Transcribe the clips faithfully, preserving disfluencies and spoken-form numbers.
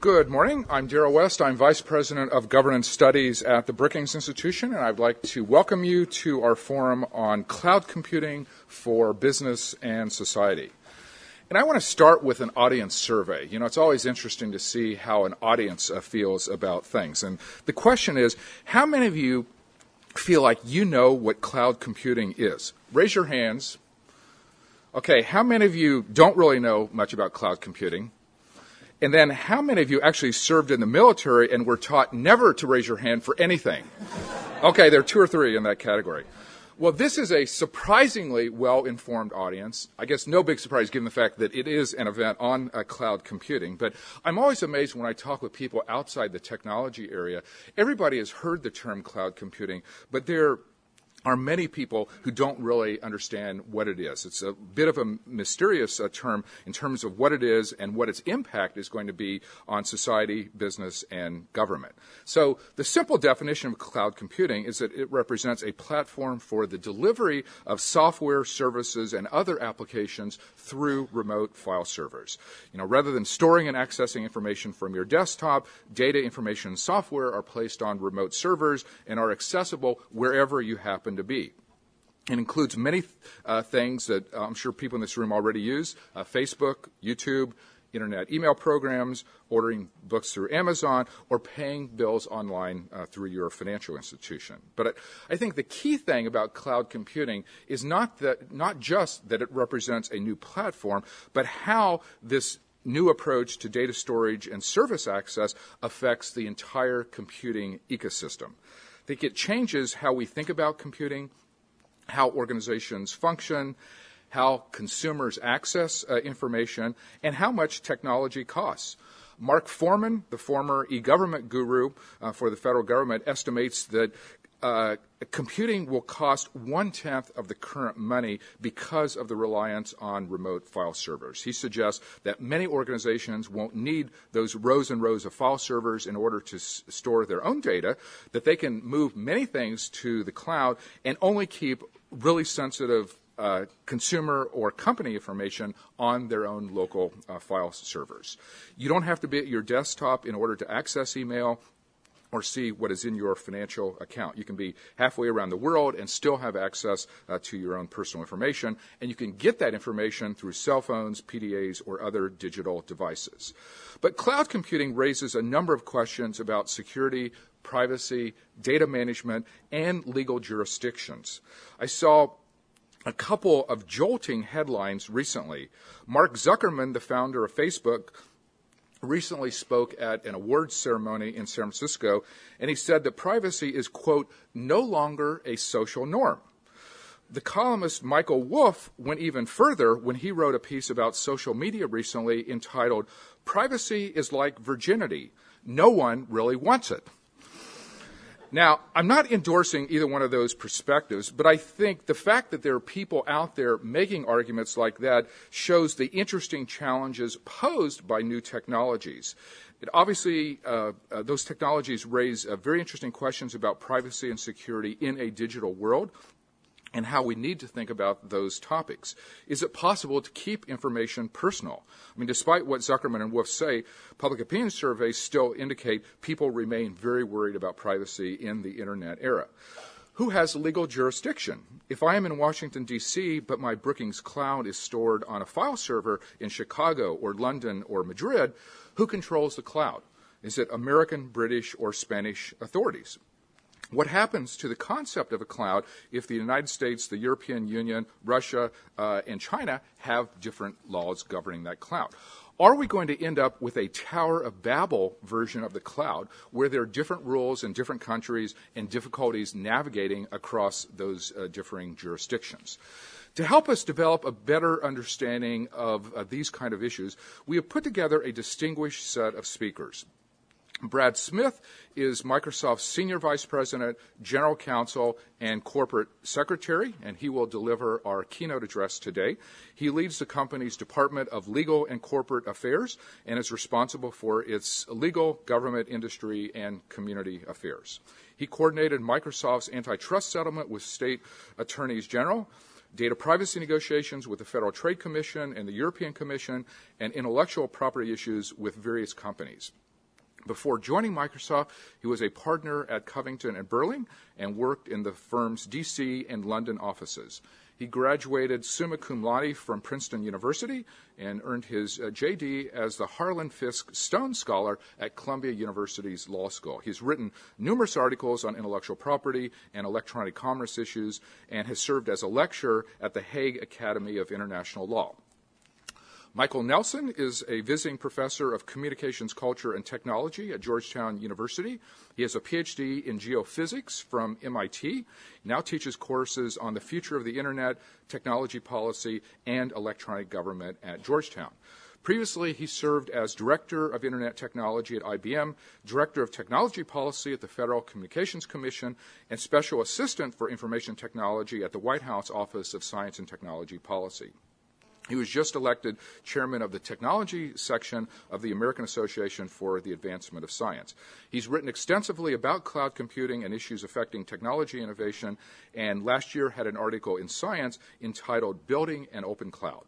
Good morning. I'm Darrell West. I'm Vice President of Governance Studies at the Brookings Institution, and I'd like to welcome you to our forum on cloud computing for business and society. And I want to start with an audience survey. You know, it's always interesting to see how an audience uh, feels about things. And the question is, how many of you feel like you know what cloud computing is? Raise your hands. Okay, how many of you don't really know much about cloud computing? And then how many of you actually served in the military and were taught never to raise your hand for anything? Okay, there are two or three in that category. Well, this is a surprisingly well-informed audience. I guess no big surprise given the fact that it is an event on uh, cloud computing. But I'm always amazed when I talk with people outside the technology area. Everybody has heard the term cloud computing, but they're are many people who don't really understand what it is. It's a bit of a mysterious uh, term in terms of what it is and what its impact is going to be on society, business, and government. So the simple definition of cloud computing is that it represents a platform for the delivery of software, services, and other applications through remote file servers. You know, rather than storing and accessing information from your desktop, data, information, and software are placed on remote servers and are accessible wherever you happen to be. It includes many uh, things that uh, I'm sure people in this room already use, uh, Facebook, YouTube, internet email programs, ordering books through Amazon, or paying bills online uh, through your financial institution. But I, I think the key thing about cloud computing is not that, not just that it represents a new platform, but how this new approach to data storage and service access affects the entire computing ecosystem. I think it changes how we think about computing, how organizations function, how consumers access uh, information, and how much technology costs. Mark Foreman, the former e-government guru uh, for the federal government, estimates that uh, computing will cost one-tenth of the current money because of the reliance on remote file servers. He suggests that many organizations won't need those rows and rows of file servers in order to s- store their own data, that they can move many things to the cloud and only keep really sensitive uh, consumer or company information on their own local uh, file servers. You don't have to be at your desktop in order to access email or see what is in your financial account. You can be halfway around the world and still have access uh, to your own personal information, and you can get that information through cell phones, P D As, or other digital devices. But cloud computing raises a number of questions about security, privacy, data management, and legal jurisdictions. I saw a couple of jolting headlines recently. Mark Zuckerman, the founder of Facebook, recently spoke at an awards ceremony in San Francisco, and he said that privacy is, quote, no longer a social norm. The columnist Michael Wolff went even further when he wrote a piece about social media recently entitled, Privacy is like virginity. No one really wants it. Now, I'm not endorsing either one of those perspectives, but I think the fact that there are people out there making arguments like that shows the interesting challenges posed by new technologies. It obviously, uh, uh, those technologies raise uh, very interesting questions about privacy and security in a digital world, and how we need to think about those topics. Is it possible to keep information personal? I mean, despite what Zuckerman and Wolff say, public opinion surveys still indicate people remain very worried about privacy in the internet era. Who has legal jurisdiction? If I am in Washington, D C, but my Brookings cloud is stored on a file server in Chicago or London or Madrid, who controls the cloud? Is it American, British, or Spanish authorities? What happens to the concept of a cloud if the United States, the European Union, Russia, uh, and China have different laws governing that cloud? Are we going to end up with a Tower of Babel version of the cloud where there are different rules in different countries and difficulties navigating across those uh, differing jurisdictions? To help us develop a better understanding of uh, these kind of issues, we have put together a distinguished set of speakers. Brad Smith is Microsoft's Senior Vice President, General Counsel, and Corporate Secretary, and he will deliver our keynote address today. He leads the company's Department of Legal and Corporate Affairs and is responsible for its legal, government, industry, and community affairs. He coordinated Microsoft's antitrust settlement with state attorneys general, data privacy negotiations with the Federal Trade Commission and the European Commission, and intellectual property issues with various companies. Before joining Microsoft, he was a partner at Covington and Burling and worked in the firm's D C and London offices. He graduated summa cum laude from Princeton University and earned his uh, J D as the Harlan Fiske Stone Scholar at Columbia University's Law School. He's written numerous articles on intellectual property and electronic commerce issues and has served as a lecturer at the Hague Academy of International Law. Michael Nelson is a visiting professor of communications, culture, and technology at Georgetown University. He has a P H D in geophysics from M I T. He now teaches courses on the future of the Internet, technology policy, and electronic government at Georgetown. Previously, he served as Director of Internet Technology at I B M, Director of Technology Policy at the Federal Communications Commission, and Special Assistant for Information Technology at the White House Office of Science and Technology Policy. He was just elected chairman of the technology section of the American Association for the Advancement of Science. He's written extensively about cloud computing and issues affecting technology innovation, and last year had an article in Science entitled Building an Open Cloud.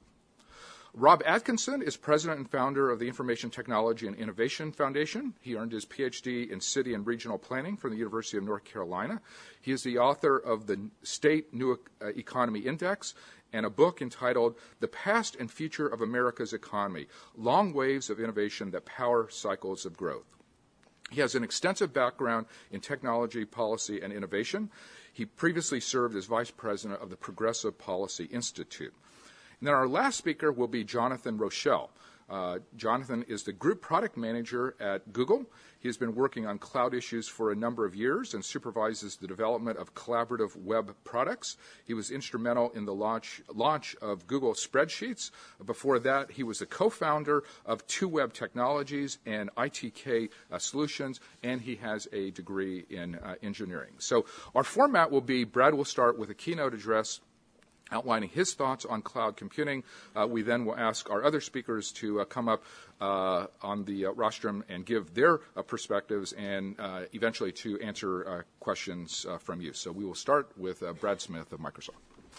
Rob Atkinson is president and founder of the Information Technology and Innovation Foundation. He earned his P H D in City and Regional Planning from the University of North Carolina. He is the author of the State New Economy Index and a book entitled The Past and Future of America's Economy, Long Waves of Innovation That Power Cycles of Growth. He has an extensive background in technology, policy, and innovation. He previously served as vice president of the Progressive Policy Institute. And then our last speaker will be Jonathan Rochelle. Uh, Jonathan is the group product manager at Google. He has been working on cloud issues for a number of years and supervises the development of collaborative web products. He was instrumental in the launch, launch of Google Spreadsheets. Before that, he was the co-founder of Two Web Technologies and I T K uh, Solutions, and he has a degree in uh, engineering. So our format will be, Brad will start with a keynote address outlining his thoughts on cloud computing. Uh, we then will ask our other speakers to uh, come up uh, on the uh, rostrum and give their uh, perspectives and uh, eventually to answer uh, questions uh, from you. So we will start with uh, Brad Smith of Microsoft.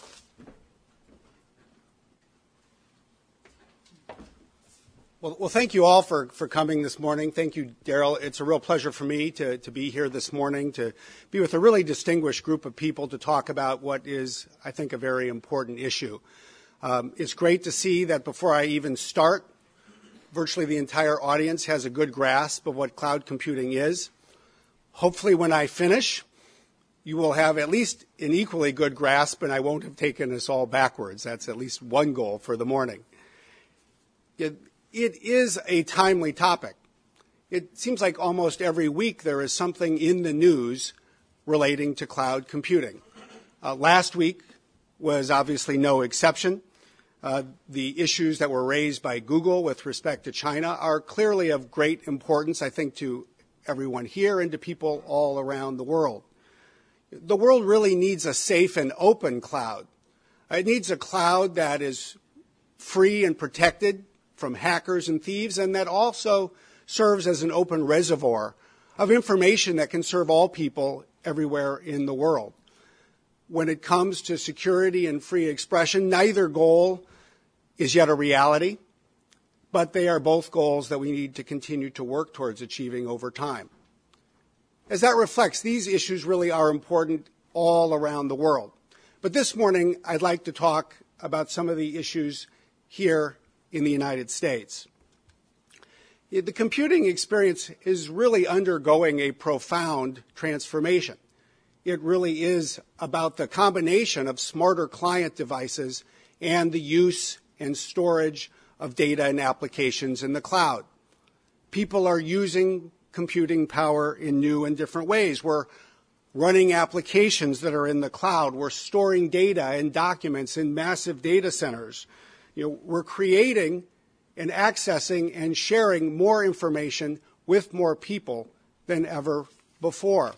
Well, well, thank you all for, for coming this morning. Thank you, Daryl. It's a real pleasure for me to, to be here this morning, to be with a really distinguished group of people to talk about what is, I think, a very important issue. Um, it's great to see that before I even start, virtually the entire audience has a good grasp of what cloud computing is. Hopefully when I finish, you will have at least an equally good grasp, and I won't have taken us all backwards. That's at least one goal for the morning. It, It is a timely topic. It seems like almost every week there is something in the news relating to cloud computing. Uh, last week was obviously no exception. Uh, the issues that were raised by Google with respect to China are clearly of great importance, I think, to everyone here and to people all around the world. The world really needs a safe and open cloud. It needs a cloud that is free and protected from hackers and thieves, and that also serves as an open reservoir of information that can serve all people everywhere in the world. When it comes to security and free expression, neither goal is yet a reality, but they are both goals that we need to continue to work towards achieving over time. As that reflects, these issues really are important all around the world. But this morning, I'd like to talk about some of the issues here in the United States. The computing experience is really undergoing a profound transformation. It really is about the combination of smarter client devices and the use and storage of data and applications in the cloud. People are using computing power in new and different ways. We're running applications that are in the cloud. We're storing data and documents in massive data centers. You know, we're creating and accessing and sharing more information with more people than ever before.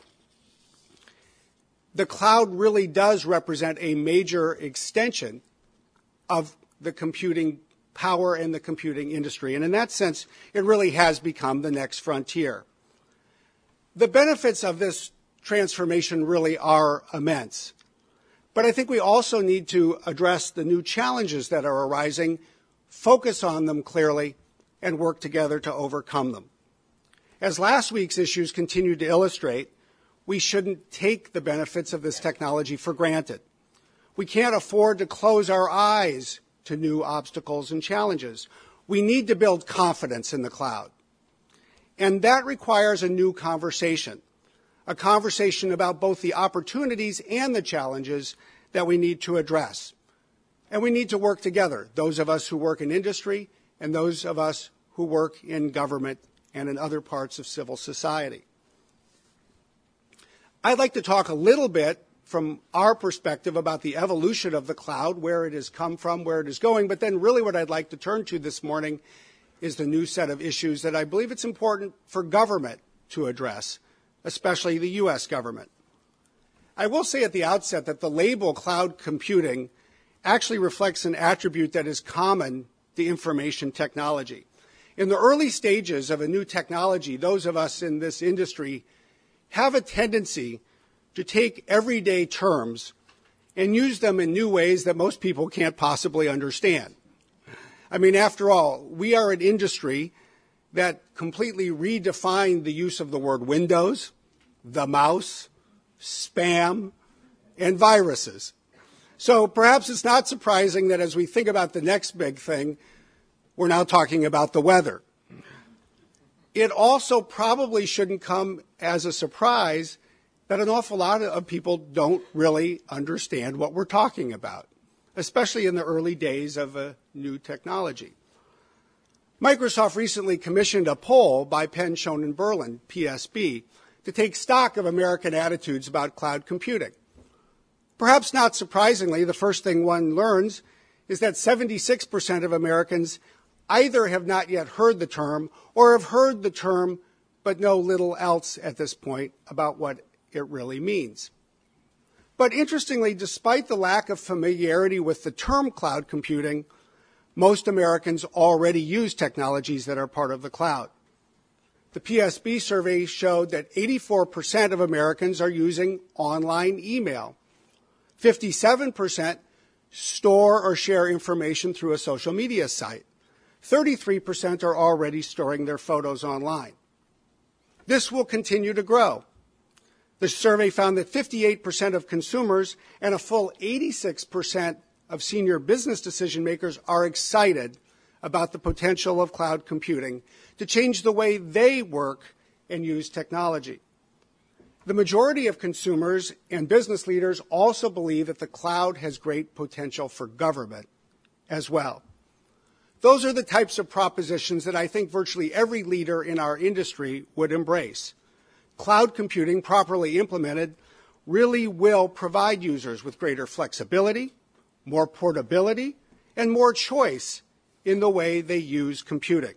The cloud really does represent a major extension of the computing power and the computing industry. And in that sense, it really has become the next frontier. The benefits of this transformation really are immense. But I think we also need to address the new challenges that are arising, focus on them clearly, and work together to overcome them. As last week's issues continue to illustrate, we shouldn't take the benefits of this technology for granted. We can't afford to close our eyes to new obstacles and challenges. We need to build confidence in the cloud. And that requires a new conversation, a conversation about both the opportunities and the challenges that we need to address. And we need to work together, those of us who work in industry and those of us who work in government and in other parts of civil society. I'd like to talk a little bit from our perspective about the evolution of the cloud, where it has come from, where it is going, but then really what I'd like to turn to this morning is the new set of issues that I believe it's important for government to address, especially the U S government. I will say at the outset that the label cloud computing actually reflects an attribute that is common to information technology. In the early stages of a new technology, those of us in this industry have a tendency to take everyday terms and use them in new ways that most people can't possibly understand. I mean, after all, we are an industry that completely redefined the use of the word Windows, the mouse, spam, and viruses. So perhaps it's not surprising that as we think about the next big thing, we're now talking about the weather. It also probably shouldn't come as a surprise that an awful lot of people don't really understand what we're talking about, especially in the early days of a new technology. Microsoft recently commissioned a poll by Penn, Schoen, Berlin, P S B, to take stock of American attitudes about cloud computing. Perhaps not surprisingly, the first thing one learns is that seventy-six percent of Americans either have not yet heard the term or have heard the term but know little else at this point about what it really means. But interestingly, despite the lack of familiarity with the term cloud computing, most Americans already use technologies that are part of the cloud. The P S B survey showed that eighty-four percent of Americans are using online email. fifty-seven percent store or share information through a social media site. thirty-three percent are already storing their photos online. This will continue to grow. The survey found that fifty-eight percent of consumers and a full eighty-six percent of senior business decision makers are excited about the potential of cloud computing to change the way they work and use technology. The majority of consumers and business leaders also believe that the cloud has great potential for government as well. Those are the types of propositions that I think virtually every leader in our industry would embrace. Cloud computing, properly implemented, really will provide users with greater flexibility, more portability, and more choice in the way they use computing.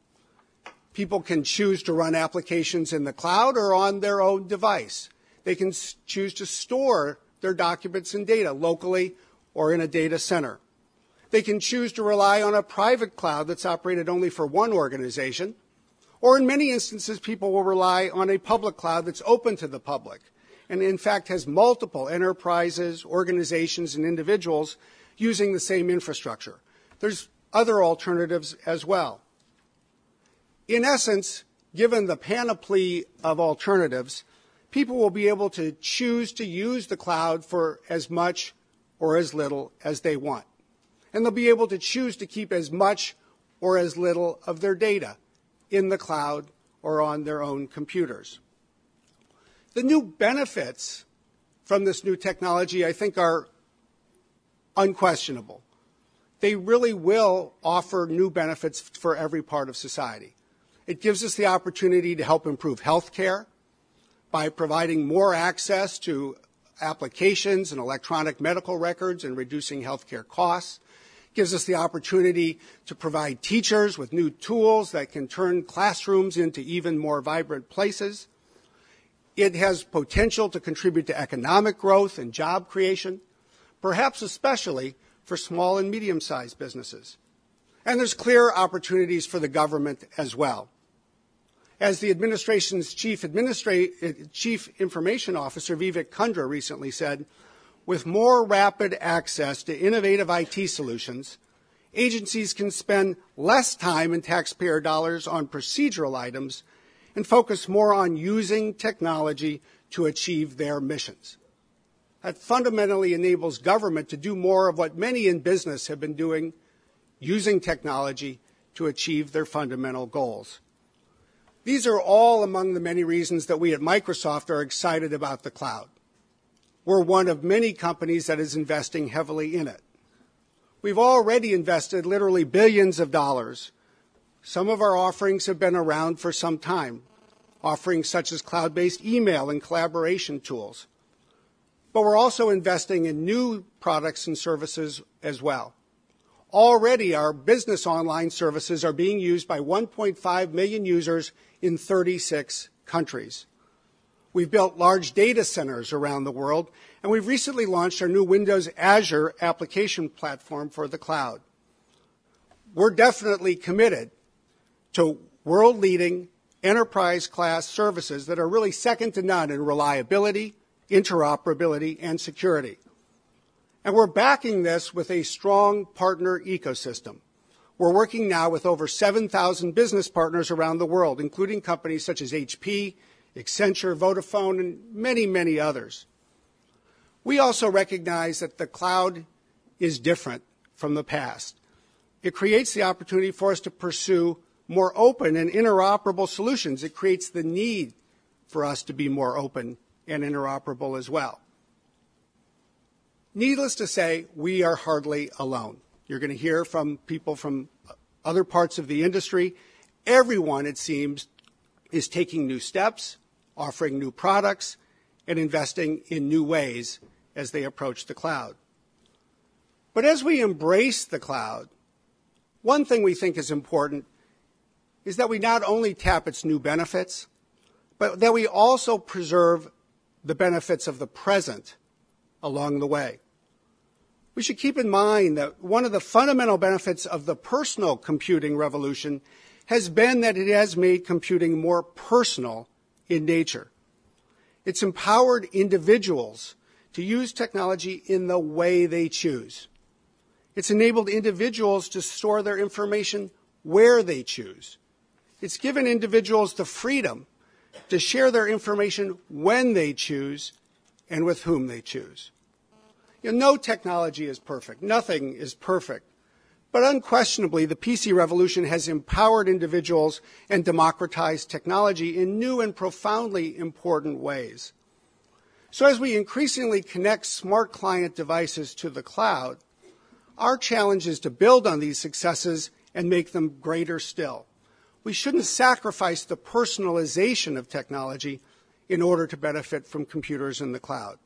People can choose to run applications in the cloud or on their own device. They can choose to store their documents and data locally or in a data center. They can choose to rely on a private cloud that's operated only for one organization, or in many instances, people will rely on a public cloud that's open to the public and, in fact, has multiple enterprises, organizations, and individuals using the same infrastructure. There's other alternatives as well. In essence, given the panoply of alternatives, people will be able to choose to use the cloud for as much or as little as they want. And they'll be able to choose to keep as much or as little of their data in the cloud or on their own computers. The new benefits from this new technology, I think, are unquestionable. They really will offer new benefits for every part of society. It gives us the opportunity to help improve health care by providing more access to applications and electronic medical records and reducing health care costs. It gives us the opportunity to provide teachers with new tools that can turn classrooms into even more vibrant places. It has potential to contribute to economic growth and job creation, perhaps especially for small and medium-sized businesses. And there's clear opportunities for the government as well. As the administration's chief, administra- chief information officer, Vivek Kundra, recently said, with more rapid access to innovative I T solutions, agencies can spend less time and taxpayer dollars on procedural items and focus more on using technology to achieve their missions. That fundamentally enables government to do more of what many in business have been doing, using technology to achieve their fundamental goals. These are all among the many reasons that we at Microsoft are excited about the cloud. We're one of many companies that is investing heavily in it. We've already invested literally billions of dollars. Some of our offerings have been around for some time, offerings such as cloud-based email and collaboration tools. But we're also investing in new products and services as well. Already, our business online services are being used by one point five million users in thirty-six countries. We've built large data centers around the world, and we've recently launched our new Windows Azure application platform for the cloud. We're definitely committed to world-leading enterprise-class services that are really second to none in reliability, interoperability, and security. And we're backing this with a strong partner ecosystem. We're working now with over seven thousand business partners around the world, including companies such as H P, Accenture, Vodafone, and many, many others. We also recognize that the cloud is different from the past. It creates the opportunity for us to pursue more open and interoperable solutions. It creates the need for us to be more open and interoperable as well. Needless to say, we are hardly alone. You're going to hear from people from other parts of the industry. Everyone, it seems, is taking new steps, offering new products, and investing in new ways as they approach the cloud. But as we embrace the cloud, one thing we think is important is that we not only tap its new benefits, but that we also preserve the benefits of the present along the way. We should keep in mind that one of the fundamental benefits of the personal computing revolution has been that it has made computing more personal in nature. It's empowered individuals to use technology in the way they choose. It's enabled individuals to store their information where they choose. It's given individuals the freedom to share their information when they choose and with whom they choose. You know, no technology is perfect. Nothing is perfect. But unquestionably, the P C revolution has empowered individuals and democratized technology in new and profoundly important ways. So as we increasingly connect smart client devices to the cloud, our challenge is to build on these successes and make them greater still. We shouldn't sacrifice the personalization of technology in order to benefit from computers in the cloud.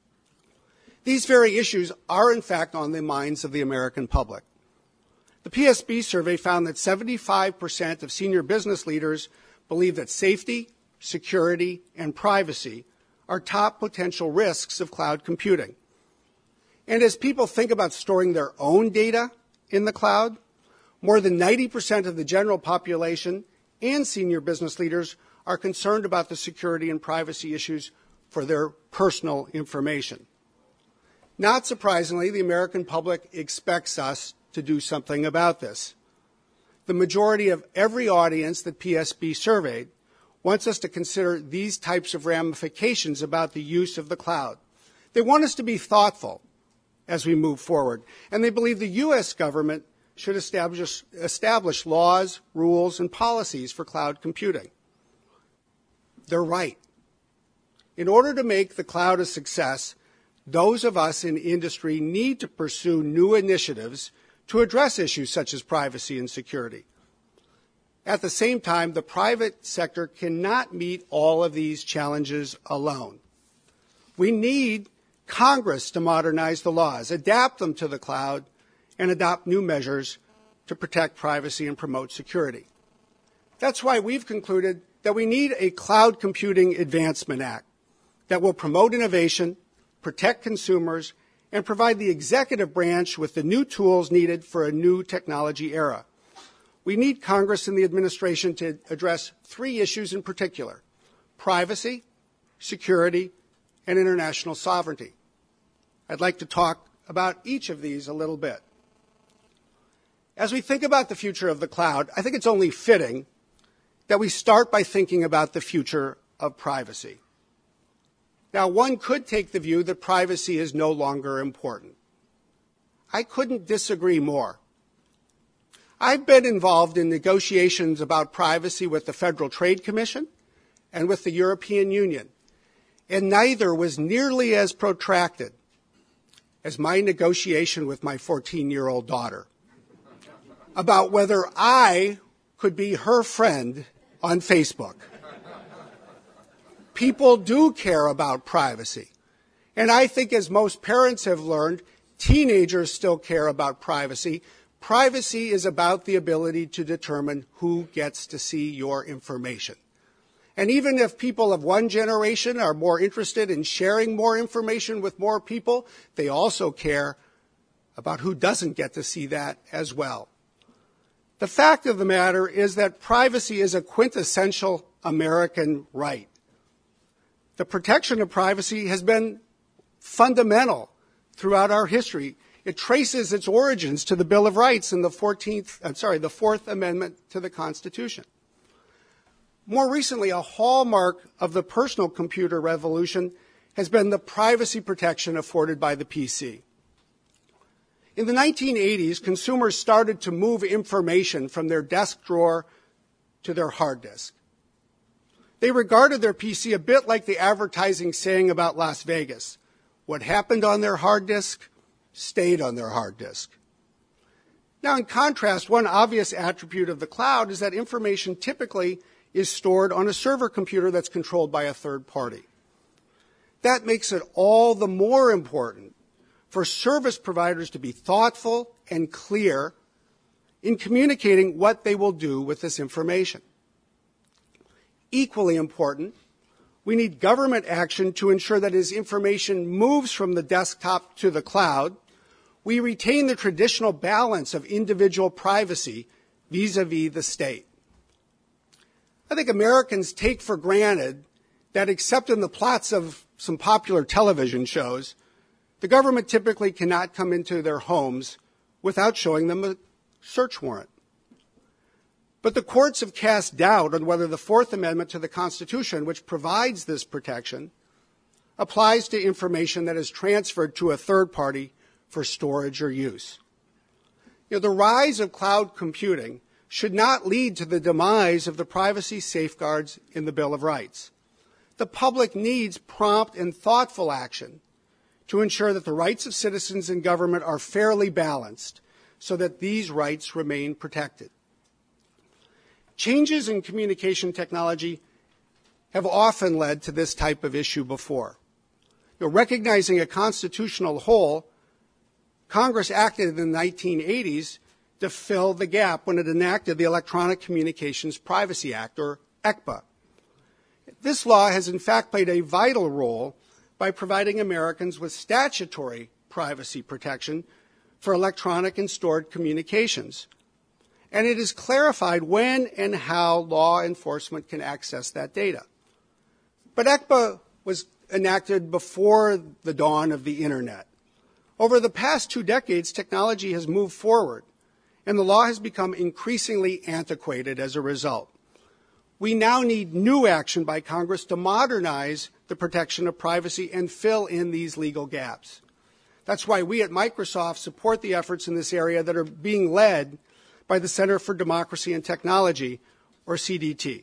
These very issues are, in fact, on the minds of the American public. The P S B survey found that seventy-five percent of senior business leaders believe that safety, security, and privacy are top potential risks of cloud computing. And as people think about storing their own data in the cloud, more than ninety percent of the general population and senior business leaders are concerned about the security and privacy issues for their personal information. Not surprisingly, the American public expects us to do something about this. The majority of every audience that P S B surveyed wants us to consider these types of ramifications about the use of the cloud. They want us to be thoughtful as we move forward, and they believe the U S government should establish, establish laws, rules, and policies for cloud computing. They're right. In order to make the cloud a success, those of us in industry need to pursue new initiatives to address issues such as privacy and security. At the same time, the private sector cannot meet all of these challenges alone. We need Congress to modernize the laws, adapt them to the cloud, and adopt new measures to protect privacy and promote security. That's why we've concluded that we need a Cloud Computing Advancement Act that will promote innovation, protect consumers, and provide the executive branch with the new tools needed for a new technology era. We need Congress and the administration to address three issues in particular: privacy, security, and international sovereignty. I'd like to talk about each of these a little bit. As we think about the future of the cloud, I think it's only fitting that we start by thinking about the future of privacy. Now, one could take the view that privacy is no longer important. I couldn't disagree more. I've been involved in negotiations about privacy with the Federal Trade Commission and with the European Union, and neither was nearly as protracted as my negotiation with my fourteen-year-old daughter about whether I could be her friend on Facebook. People do care about privacy. And I think, as most parents have learned, teenagers still care about privacy. Privacy is about the ability to determine who gets to see your information. And even if people of one generation are more interested in sharing more information with more people, they also care about who doesn't get to see that as well. The fact of the matter is that privacy is a quintessential American right. The protection of privacy has been fundamental throughout our history. It traces its origins to the Bill of Rights and the fourteenth, I'm sorry, the Fourth Amendment to the Constitution. More recently, a hallmark of the personal computer revolution has been the privacy protection afforded by the P C. In the nineteen eighties, consumers started to move information from their desk drawer to their hard disk. They regarded their P C a bit like the advertising saying about Las Vegas. What happened on their hard disk stayed on their hard disk. Now, in contrast, one obvious attribute of the cloud is that information typically is stored on a server computer that's controlled by a third party. That makes it all the more important for service providers to be thoughtful and clear in communicating what they will do with this information. Equally important, we need government action to ensure that as information moves from the desktop to the cloud, we retain the traditional balance of individual privacy vis-a-vis the state. I think Americans take for granted that, except in the plots of some popular television shows, the government typically cannot come into their homes without showing them a search warrant. But the courts have cast doubt on whether the Fourth Amendment to the Constitution, which provides this protection, applies to information that is transferred to a third party for storage or use. You know, the rise of cloud computing should not lead to the demise of the privacy safeguards in the Bill of Rights. The public needs prompt and thoughtful action to ensure that the rights of citizens and government are fairly balanced so that these rights remain protected. Changes in communication technology have often led to this type of issue before. You know, recognizing a constitutional hole, Congress acted in the nineteen eighties to fill the gap when it enacted the Electronic Communications Privacy Act, or E C P A. This law has in fact played a vital role by providing Americans with statutory privacy protection for electronic and stored communications. And it has clarified when and how law enforcement can access that data. But E C P A was enacted before the dawn of the Internet. Over the past two decades, technology has moved forward, and the law has become increasingly antiquated as a result. We now need new action by Congress to modernize the protection of privacy and fill in these legal gaps. That's why we at Microsoft support the efforts in this area that are being led by the Center for Democracy and Technology, or C D T.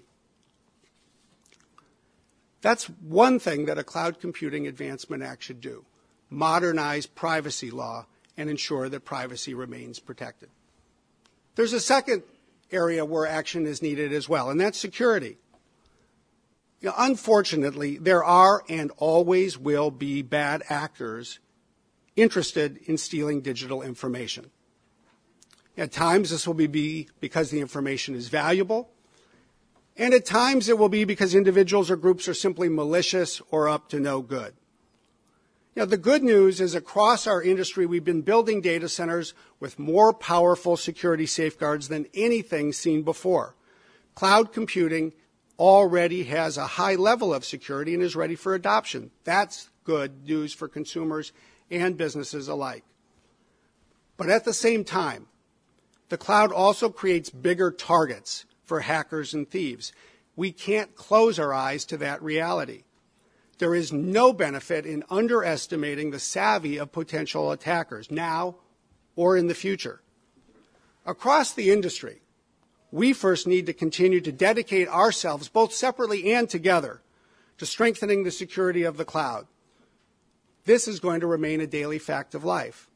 That's one thing that a Cloud Computing Advancement Act should do: modernize privacy law and ensure that privacy remains protected. There's a second area where action is needed as well, and that's security. You know, unfortunately, there are and always will be bad actors interested in stealing digital information. At times, this will be because the information is valuable, and at times it will be because individuals or groups are simply malicious or up to no good. Now, the good news is across our industry, we've been building data centers with more powerful security safeguards than anything seen before. Cloud computing already has a high level of security and is ready for adoption. That's good news for consumers and businesses alike. But at the same time, the cloud also creates bigger targets for hackers and thieves. We can't close our eyes to that reality. There is no benefit in underestimating the savvy of potential attackers now or in the future. Across the industry, we first need to continue to dedicate ourselves, both separately and together, to strengthening the security of the cloud. This is going to remain a daily fact of life.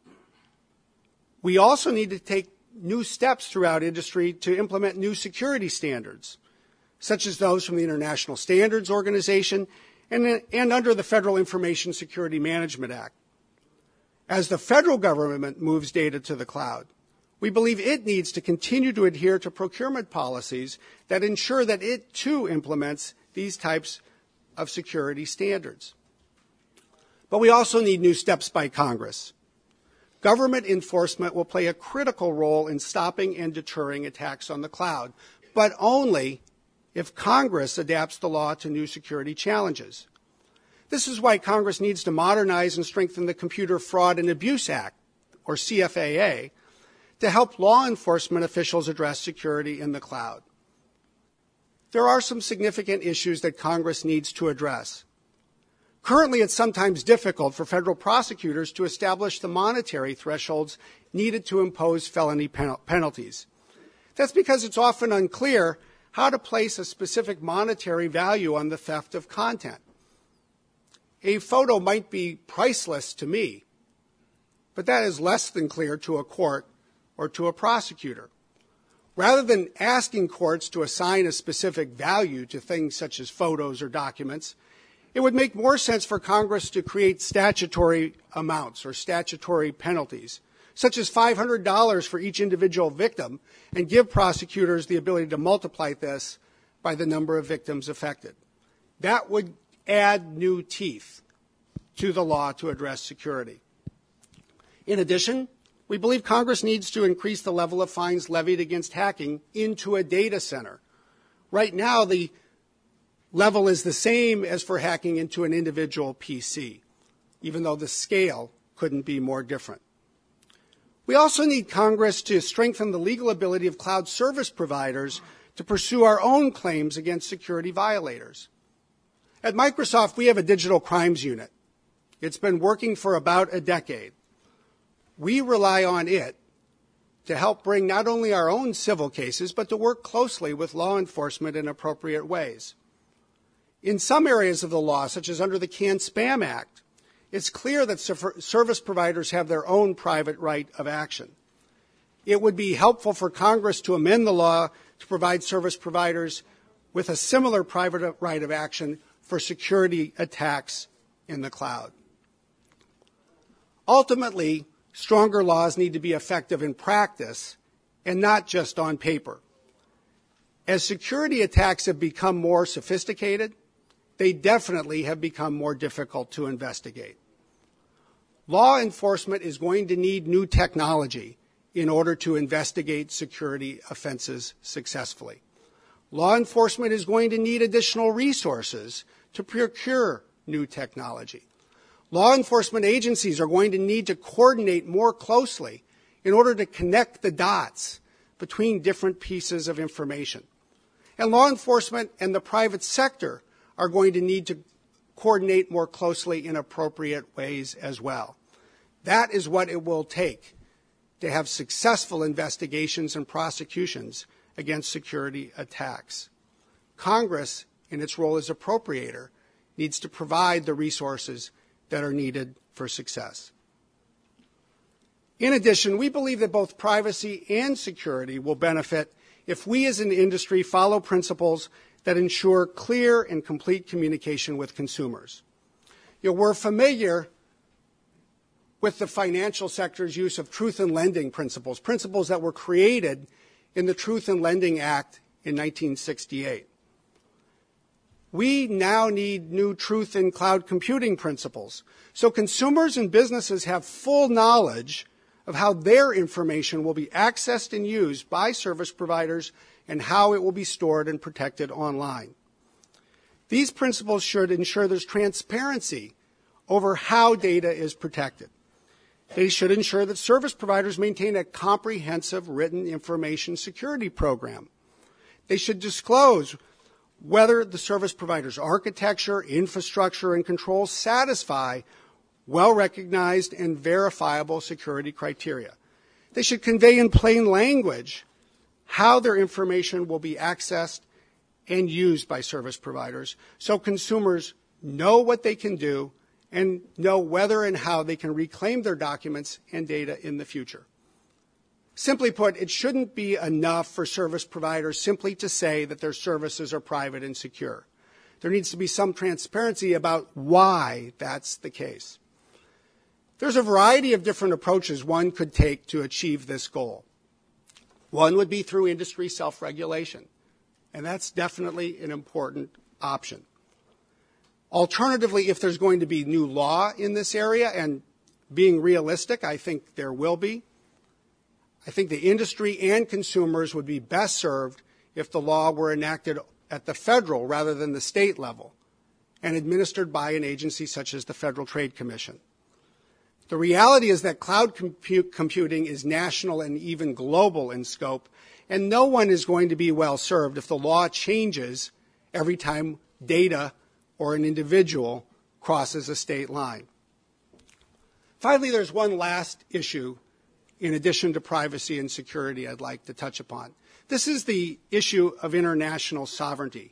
We also need to take new steps throughout industry to implement new security standards, such as those from the International Standards Organization and, and under the Federal Information Security Management Act. As the federal government moves data to the cloud, we believe it needs to continue to adhere to procurement policies that ensure that it too implements these types of security standards. But we also need new steps by Congress. Government enforcement will play a critical role in stopping and deterring attacks on the cloud, but only if Congress adapts the law to new security challenges. This is why Congress needs to modernize and strengthen the Computer Fraud and Abuse Act, or C F A A, to help law enforcement officials address security in the cloud. There are some significant issues that Congress needs to address. Currently, it's sometimes difficult for federal prosecutors to establish the monetary thresholds needed to impose felony pen- penalties. That's because it's often unclear how to place a specific monetary value on the theft of content. A photo might be priceless to me, but that is less than clear to a court or to a prosecutor. Rather than asking courts to assign a specific value to things such as photos or documents, it would make more sense for Congress to create statutory amounts or statutory penalties, such as five hundred dollars for each individual victim, and give prosecutors the ability to multiply this by the number of victims affected. That would add new teeth to the law to address security. In addition, we believe Congress needs to increase the level of fines levied against hacking into a data center. Right now, the level is the same as for hacking into an individual P C, even though the scale couldn't be more different. We also need Congress to strengthen the legal ability of cloud service providers to pursue our own claims against security violators. At Microsoft, we have a digital crimes unit. It's been working for about a decade. We rely on it to help bring not only our own civil cases, but to work closely with law enforcement in appropriate ways. In some areas of the law, such as under the CAN-SPAM Act, it's clear that service providers have their own private right of action. It would be helpful for Congress to amend the law to provide service providers with a similar private right of action for security attacks in the cloud. Ultimately, stronger laws need to be effective in practice and not just on paper. As security attacks have become more sophisticated, they definitely have become more difficult to investigate. Law enforcement is going to need new technology in order to investigate security offenses successfully. Law enforcement is going to need additional resources to procure new technology. Law enforcement agencies are going to need to coordinate more closely in order to connect the dots between different pieces of information. And law enforcement and the private sector are going to need to coordinate more closely in appropriate ways as well. That is what it will take to have successful investigations and prosecutions against security attacks. Congress, in its role as appropriator, needs to provide the resources that are needed for success. In addition, we believe that both privacy and security will benefit if we as an industry follow principles that ensure clear and complete communication with consumers. You know, we're familiar with the financial sector's use of truth in lending principles, principles that were created in the Truth in Lending Act in nineteen sixty-eight. We now need new truth in cloud computing principles, so consumers and businesses have full knowledge of how their information will be accessed and used by service providers and how it will be stored and protected online. These principles should ensure there's transparency over how data is protected. They should ensure that service providers maintain a comprehensive written information security program. They should disclose whether the service provider's architecture, infrastructure, and controls satisfy well-recognized and verifiable security criteria. They should convey in plain language how their information will be accessed and used by service providers so consumers know what they can do and know whether and how they can reclaim their documents and data in the future. Simply put, it shouldn't be enough for service providers simply to say that their services are private and secure. There needs to be some transparency about why that's the case. There's a variety of different approaches one could take to achieve this goal. One would be through industry self-regulation, and that's definitely an important option. Alternatively, if there's going to be new law in this area, and being realistic, I think there will be, I think the industry and consumers would be best served if the law were enacted at the federal rather than the state level and administered by an agency such as the Federal Trade Commission. The reality is that cloud compute computing is national and even global in scope, and no one is going to be well served if the law changes every time data or an individual crosses a state line. Finally, there's one last issue in addition to privacy and security I'd like to touch upon. This is the issue of international sovereignty.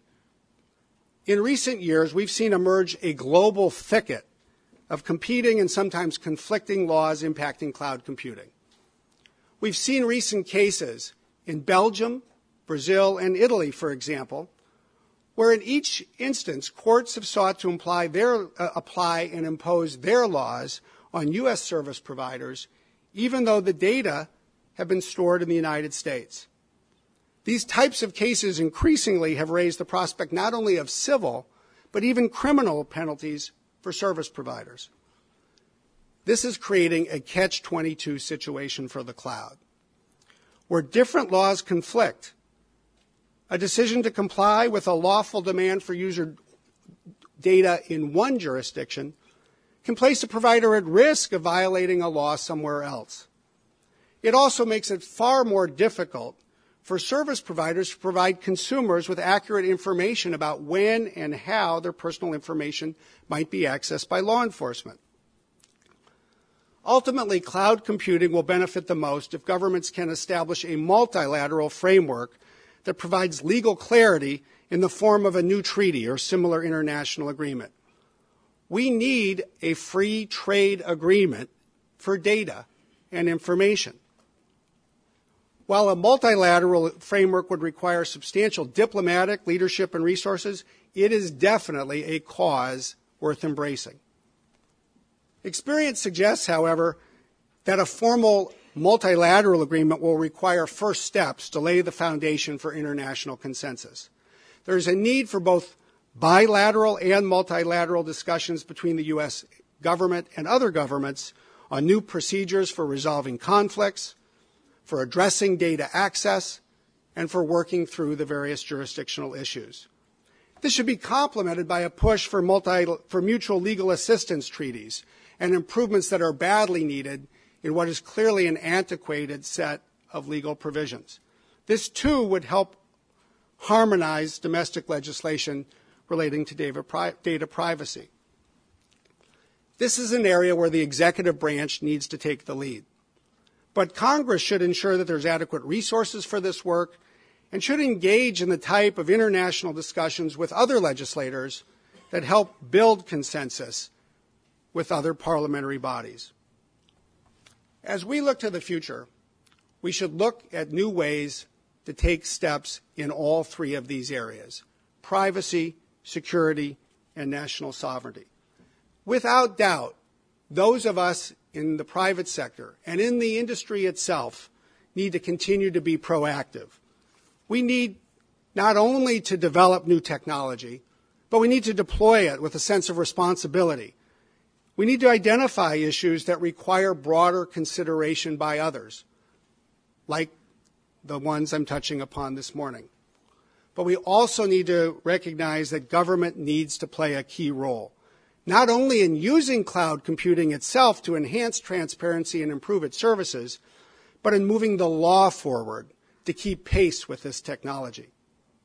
In recent years, we've seen emerge a global thicket of competing and sometimes conflicting laws impacting cloud computing. We've seen recent cases in Belgium, Brazil, and Italy, for example, where in each instance courts have sought to apply, their, uh, apply and impose their laws on U S service providers, even though the data have been stored in the United States. These types of cases increasingly have raised the prospect not only of civil, but even criminal penalties for service providers. This is creating a catch twenty-two situation for the cloud, where different laws conflict. A decision to comply with a lawful demand for user data in one jurisdiction can place a provider at risk of violating a law somewhere else. It also makes it far more difficult for service providers to provide consumers with accurate information about when and how their personal information might be accessed by law enforcement. Ultimately, cloud computing will benefit the most if governments can establish a multilateral framework that provides legal clarity in the form of a new treaty or similar international agreement. We need a free trade agreement for data and information. While a multilateral framework would require substantial diplomatic leadership and resources, it is definitely a cause worth embracing. Experience suggests, however, that a formal multilateral agreement will require first steps to lay the foundation for international consensus. There is a need for both bilateral and multilateral discussions between the U S government and other governments on new procedures for resolving conflicts, for addressing data access, and for working through the various jurisdictional issues. This should be complemented by a push for, multi, for mutual legal assistance treaties and improvements that are badly needed in what is clearly an antiquated set of legal provisions. This, too, would help harmonize domestic legislation relating to data, pri- data privacy. This is an area where the executive branch needs to take the lead. But Congress should ensure that there's adequate resources for this work and should engage in the type of international discussions with other legislators that help build consensus with other parliamentary bodies. As we look to the future, we should look at new ways to take steps in all three of these areas: privacy, security, and national sovereignty. Without doubt, those of us in the private sector and in the industry itself need to continue to be proactive. We need not only to develop new technology, but we need to deploy it with a sense of responsibility. We need to identify issues that require broader consideration by others, like the ones I'm touching upon this morning. But we also need to recognize that government needs to play a key role, not only in using cloud computing itself to enhance transparency and improve its services, but in moving the law forward to keep pace with this technology.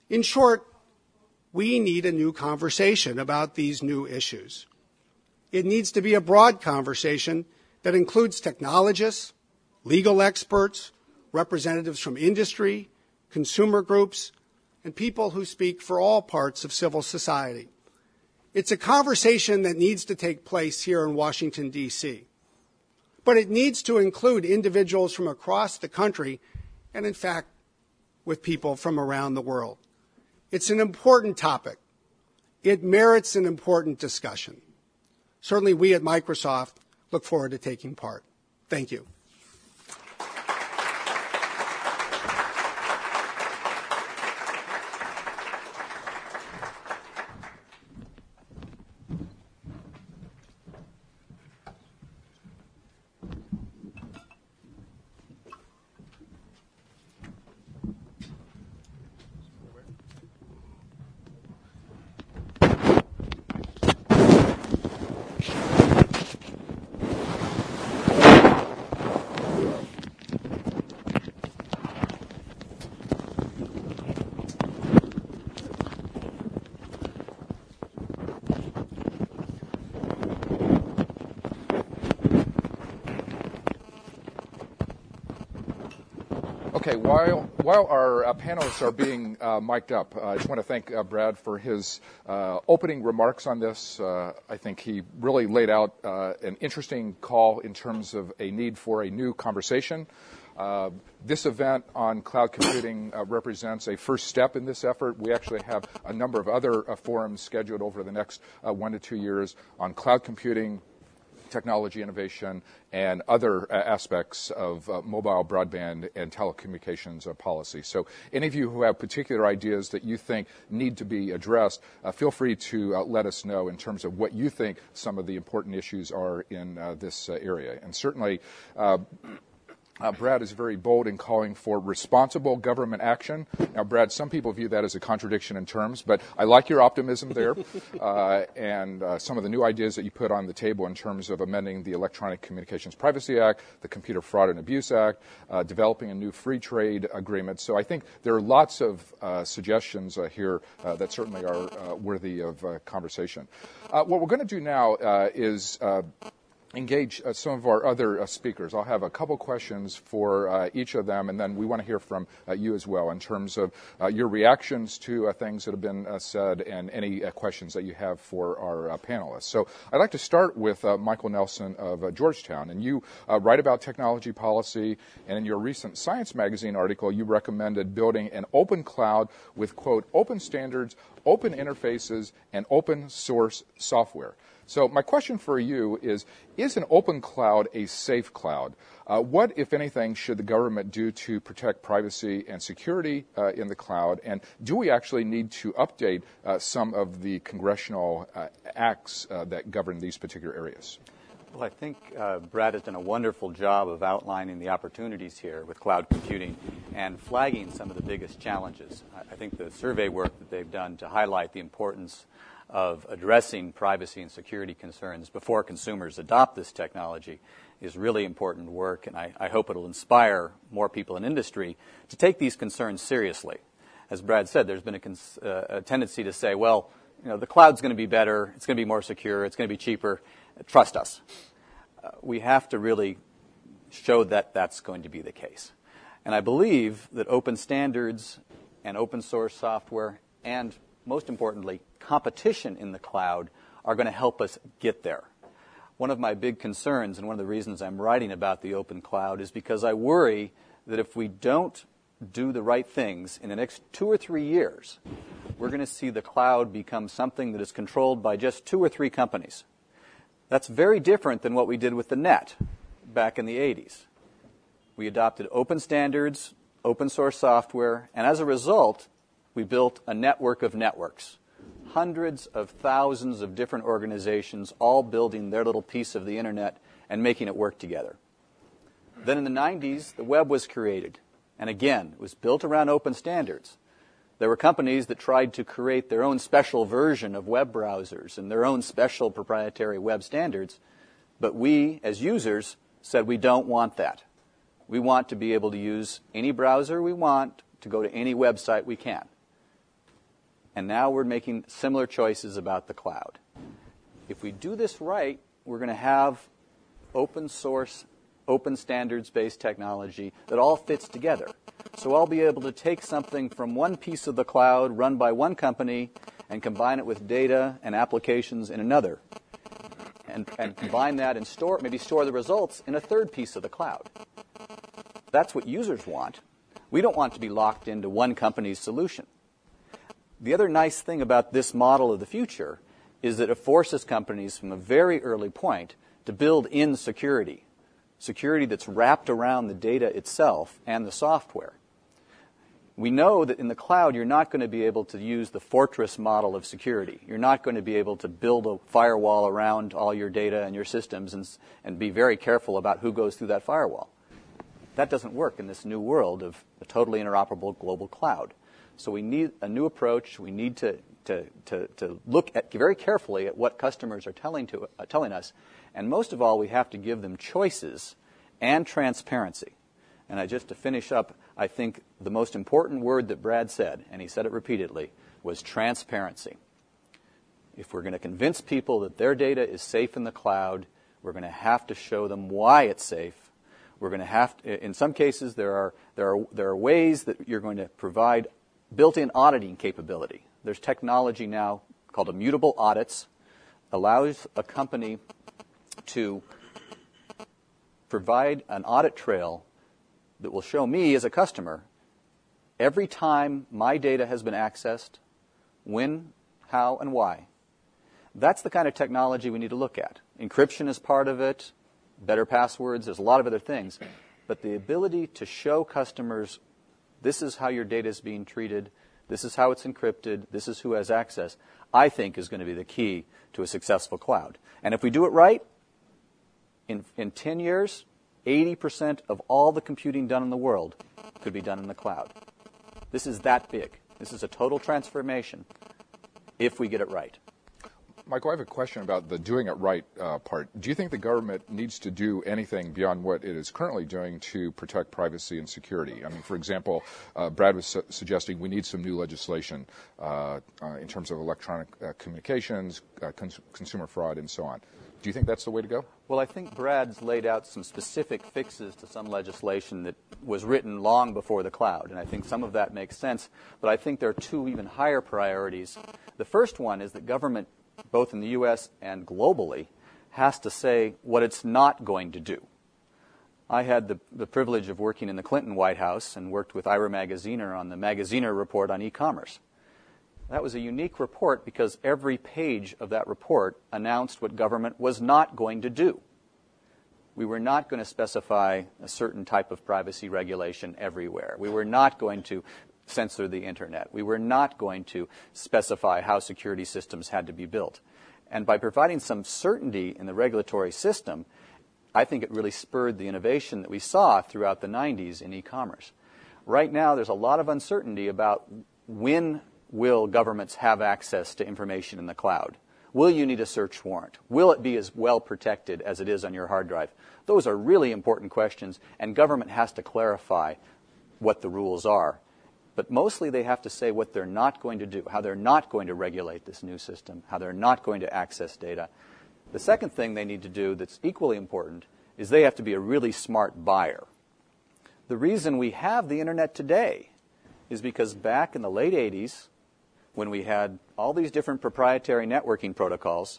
In short, we need a new conversation about these new issues. It needs to be a broad conversation that includes technologists, legal experts, representatives from industry, consumer groups, and people who speak for all parts of civil society. It's a conversation that needs to take place here in Washington, D C, but it needs to include individuals from across the country and, in fact, with people from around the world. It's an important topic. It merits an important discussion. Certainly, we at Microsoft look forward to taking part. Thank you. Okay, while while our uh, panelists are being uh, mic'd up, uh, I just want to thank uh, Brad for his uh, opening remarks on this. Uh, I think he really laid out uh, an interesting call in terms of a need for a new conversation. Uh, this event on cloud computing uh, represents a first step in this effort. We actually have a number of other uh, forums scheduled over the next uh, one to two years on cloud computing, technology innovation, and other uh, aspects of uh, mobile broadband and telecommunications uh, policy. So any of you who have particular ideas that you think need to be addressed, uh, feel free to uh, let us know in terms of what you think some of the important issues are in uh, this uh, area. And certainly, uh, Uh, Brad is very bold in calling for responsible government action. Now, Brad, some people view that as a contradiction in terms, but I like your optimism there uh, and uh, some of the new ideas that you put on the table in terms of amending the Electronic Communications Privacy Act, the Computer Fraud and Abuse Act, uh, developing a new free trade agreement. So I think there are lots of uh, suggestions uh, here uh, that certainly are uh, worthy of uh, conversation. Uh, what we're going to do now uh, is uh, engage uh, some of our other uh, speakers. I'll have a couple questions for uh, each of them, and then we want to hear from uh, you as well in terms of uh, your reactions to uh, things that have been uh, said and any uh, questions that you have for our uh, panelists. So I'd like to start with uh, Michael Nelson of uh, Georgetown. And you uh, write about technology policy, and in your recent Science Magazine article, you recommended building an open cloud with, quote, open standards, open interfaces, and open source software. So my question for you is, is an open cloud a safe cloud? Uh, what, if anything, should the government do to protect privacy and security uh, in the cloud? And do we actually need to update uh, some of the congressional uh, acts uh, that govern these particular areas? Well, I think uh, Brad has done a wonderful job of outlining the opportunities here with cloud computing and flagging some of the biggest challenges. I think the survey work that they've done to highlight the importance of addressing privacy and security concerns before consumers adopt this technology is really important work, and I, I hope it'll inspire more people in industry to take these concerns seriously. As Brad said, there's been a, cons- uh, a tendency to say, well, you know, the cloud's going to be better, it's going to be more secure, it's going to be cheaper, trust us. Uh, we have to really show that that's going to be the case. And I believe that open standards and open source software and, most importantly, competition in the cloud are going to help us get there. One of my big concerns, and one of the reasons I'm writing about the open cloud, is because I worry that if we don't do the right things in the next two or three years, we're going to see the cloud become something that is controlled by just two or three companies. That's very different than what we did with the net back in the eighties. We adopted open standards, open source software, and as a result, we built a network of networks. Hundreds of thousands of different organizations all building their little piece of the internet and making it work together. Then in the nineties, the web was created. And again, it was built around open standards. There were companies that tried to create their own special version of web browsers and their own special proprietary web standards. But we, as users, said we don't want that. We want to be able to use any browser we want to go to any website we can. And now we're making similar choices about the cloud. If we do this right, we're going to have open source, open standards-based technology that all fits together. So I'll be able to take something from one piece of the cloud run by one company and combine it with data and applications in another. And, and combine that and store, maybe store the results in a third piece of the cloud. That's what users want. We don't want to be locked into one company's solution. The other nice thing about this model of the future is that it forces companies from a very early point to build in security, security that's wrapped around the data itself and the software. We know that in the cloud, you're not going to be able to use the fortress model of security. You're not going to be able to build a firewall around all your data and your systems and, and be very careful about who goes through that firewall. That doesn't work in this new world of a totally interoperable global cloud. So we need a new approach. We need to, to, to, to look at very carefully at what customers are telling, to, uh, telling us. And most of all, we have to give them choices and transparency. And I, just to finish up, I think the most important word that Brad said, and he said it repeatedly, was transparency. If we're going to convince people that their data is safe in the cloud, we're going to have to show them why it's safe. We're going to have to, in some cases, there are, there are, there are ways that you're going to provide built-in auditing capability. There's technology now called immutable audits, allows a company to provide an audit trail that will show me as a customer every time my data has been accessed, when, how, and why. That's the kind of technology we need to look at. Encryption is part of it, better passwords, there's a lot of other things. But the ability to show customers, this is how your data is being treated, this is how it's encrypted, this is who has access, I think is going to be the key to a successful cloud. And if we do it right, in, in ten years, eighty percent of all the computing done in the world could be done in the cloud. This is that big. This is a total transformation if we get it right. Michael, I have a question about the doing it right uh, part. Do you think the government needs to do anything beyond what it is currently doing to protect privacy and security? I mean, for example, uh, Brad was su- suggesting we need some new legislation uh, uh, in terms of electronic uh, communications, uh, cons- consumer fraud, and so on. Do you think that's the way to go? Well, I think Brad's laid out some specific fixes to some legislation that was written long before the cloud, and I think some of that makes sense. But I think there are two even higher priorities. The first one is that government, both in the U S and globally, has to say what it's not going to do. I had the, the privilege of working in the Clinton White House and worked with Ira Magaziner on the Magaziner report on e-commerce. That was a unique report because every page of that report announced what government was not going to do. We were not going to specify a certain type of privacy regulation everywhere. We were not going to censor the internet. We were not going to specify how security systems had to be built. And by providing some certainty in the regulatory system, I think it really spurred the innovation that we saw throughout the nineties in e-commerce. Right now, there's a lot of uncertainty about when will governments have access to information in the cloud. Will you need a search warrant? Will it be as well protected as it is on your hard drive? Those are really important questions, and government has to clarify what the rules are. But mostly they have to say what they're not going to do, how they're not going to regulate this new system, how they're not going to access data. The second thing they need to do that's equally important is they have to be a really smart buyer. The reason we have the internet today is because back in the late eighties, when we had all these different proprietary networking protocols,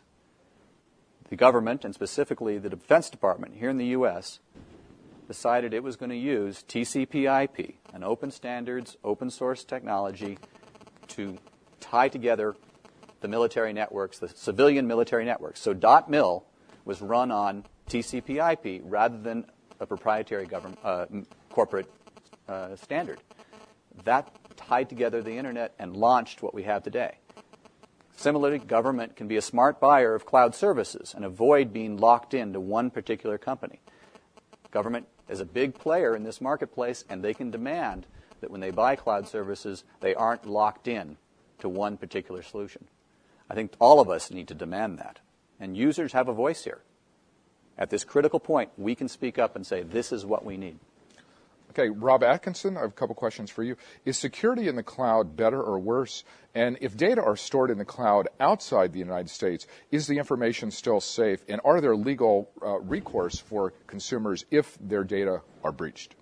the government, and specifically the Defense Department here in the U S, decided it was going to use T C P I P, an open standards, open source technology, to tie together the military networks, the civilian military networks. So .mil was run on T C P I P rather than a proprietary government, uh, corporate uh, standard. That tied together the internet and launched what we have today. Similarly, government can be a smart buyer of cloud services and avoid being locked into one particular company. Government is a big player in this marketplace, and they can demand that when they buy cloud services, they aren't locked in to one particular solution. I think all of us need to demand that. And users have a voice here. At this critical point, we can speak up and say, this is what we need. Okay, Rob Atkinson, I have a couple questions for you. Is security in the cloud better or worse? And if data are stored in the cloud outside the United States, is the information still safe? And are there legal uh, recourse for consumers if their data are breached?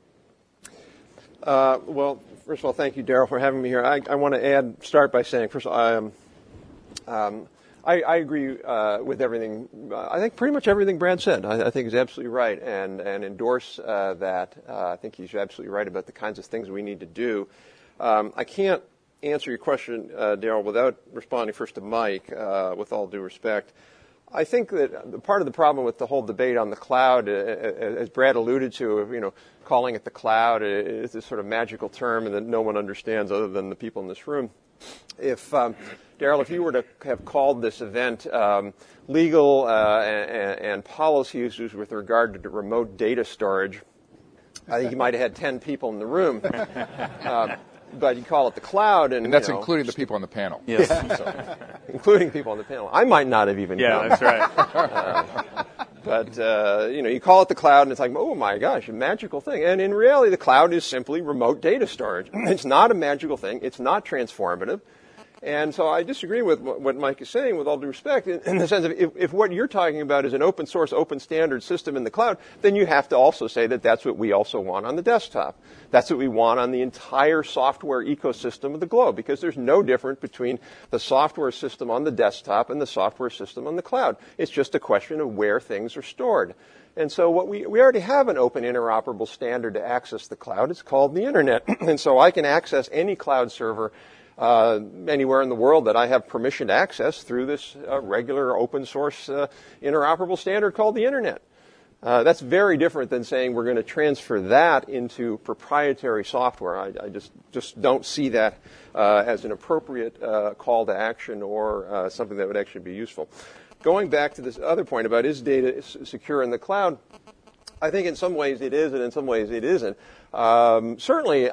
Uh, well, first of all, thank you, Daryl, for having me here. I, I want to add, start by saying, first of all, um, um, I, I agree uh, with everything. Uh, I think pretty much everything Brad said. I, I think he's absolutely right, and and endorse uh, that. Uh, I think he's absolutely right about the kinds of things we need to do. Um, I can't answer your question, uh, Daryl, without responding first to Mike. Uh, with all due respect, I think that part of the problem with the whole debate on the cloud, uh, as Brad alluded to, you know, calling it the cloud is this sort of magical term and that no one understands other than the people in this room. If um, Daryl, if you were to have called this event um, legal uh, and, and policy issues with regard to remote data storage, I think you might have had ten people in the room. Uh, but you call it the cloud, and, and that's you know, including the people on the panel. Yes, so, including people on the panel. I might not have even. Yeah, come. that's right. uh, but uh, you know, you call it the cloud, and it's like, oh my gosh, a magical thing. And in reality, the cloud is simply remote data storage. It's not a magical thing. It's not transformative. And so I disagree with what Mike is saying, with all due respect, in the sense of if, if what you're talking about is an open source, open standard system in the cloud, then you have to also say that that's what we also want on the desktop. That's what we want on the entire software ecosystem of the globe, because there's no difference between the software system on the desktop and the software system on the cloud. It's just a question of where things are stored. And so what we, we already have an open interoperable standard to access the cloud. It's called the Internet. And so I can access any cloud server Uh, anywhere in the world that I have permission to access through this uh, regular open source uh, interoperable standard called the Internet. Uh, that's very different than saying we're going to transfer that into proprietary software. I, I just just don't see that uh, as an appropriate uh, call to action or uh, something that would actually be useful. Going back to this other point about is data secure in the cloud, I think in some ways it is and in some ways it isn't. Um, certainly,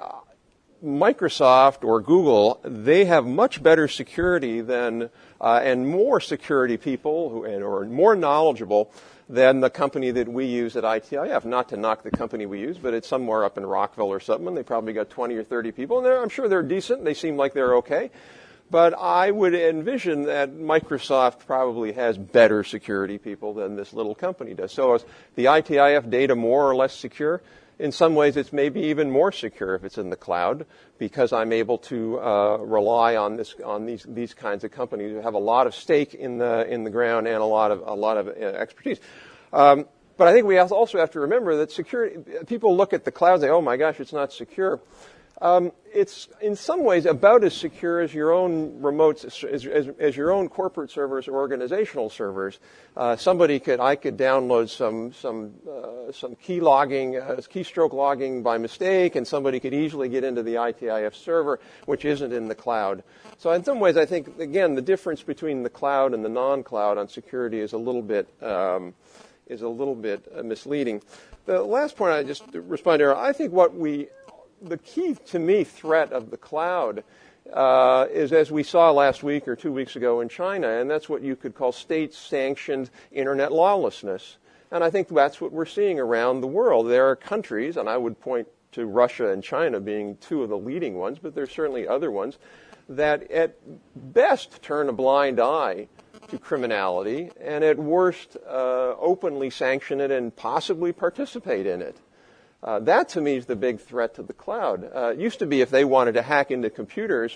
Microsoft or Google, they have much better security than uh, and more security people who and, or more knowledgeable than the company that we use at I T I F. Not to knock the company we use, but it's somewhere up in Rockville or something, and they probably got twenty or thirty people, and I'm sure they're decent. They seem like they're okay. But I would envision that Microsoft probably has better security people than this little company does. So is the I T I F data more or less secure? In some ways, it's maybe even more secure if it's in the cloud, because I'm able to uh, rely on this on these these kinds of companies who have a lot of stake in the in the ground and a lot of a lot of uh, expertise. Um, but I think we also have to remember that security. People look at the cloud and say, "Oh my gosh, it's not secure." Um, it's in some ways about as secure as your own remotes, as, as, as your own corporate servers or organizational servers. Uh, somebody could, I could download some some uh, some key logging, uh, keystroke logging by mistake, and somebody could easily get into the I T I F server, which isn't in the cloud. So in some ways, I think again the difference between the cloud and the non-cloud on security is a little bit um, is a little bit uh, misleading. The last point I just respond to, I think what we The key, to me, threat of the cloud uh, is, as we saw last week or two weeks ago in China, and that's what you could call state-sanctioned Internet lawlessness. And I think that's what we're seeing around the world. There are countries, and I would point to Russia and China being two of the leading ones, but there's certainly other ones, that at best turn a blind eye to criminality, and at worst uh, openly sanction it and possibly participate in it. Uh, that, to me, is the big threat to the cloud. Uh, it used to be if they wanted to hack into computers,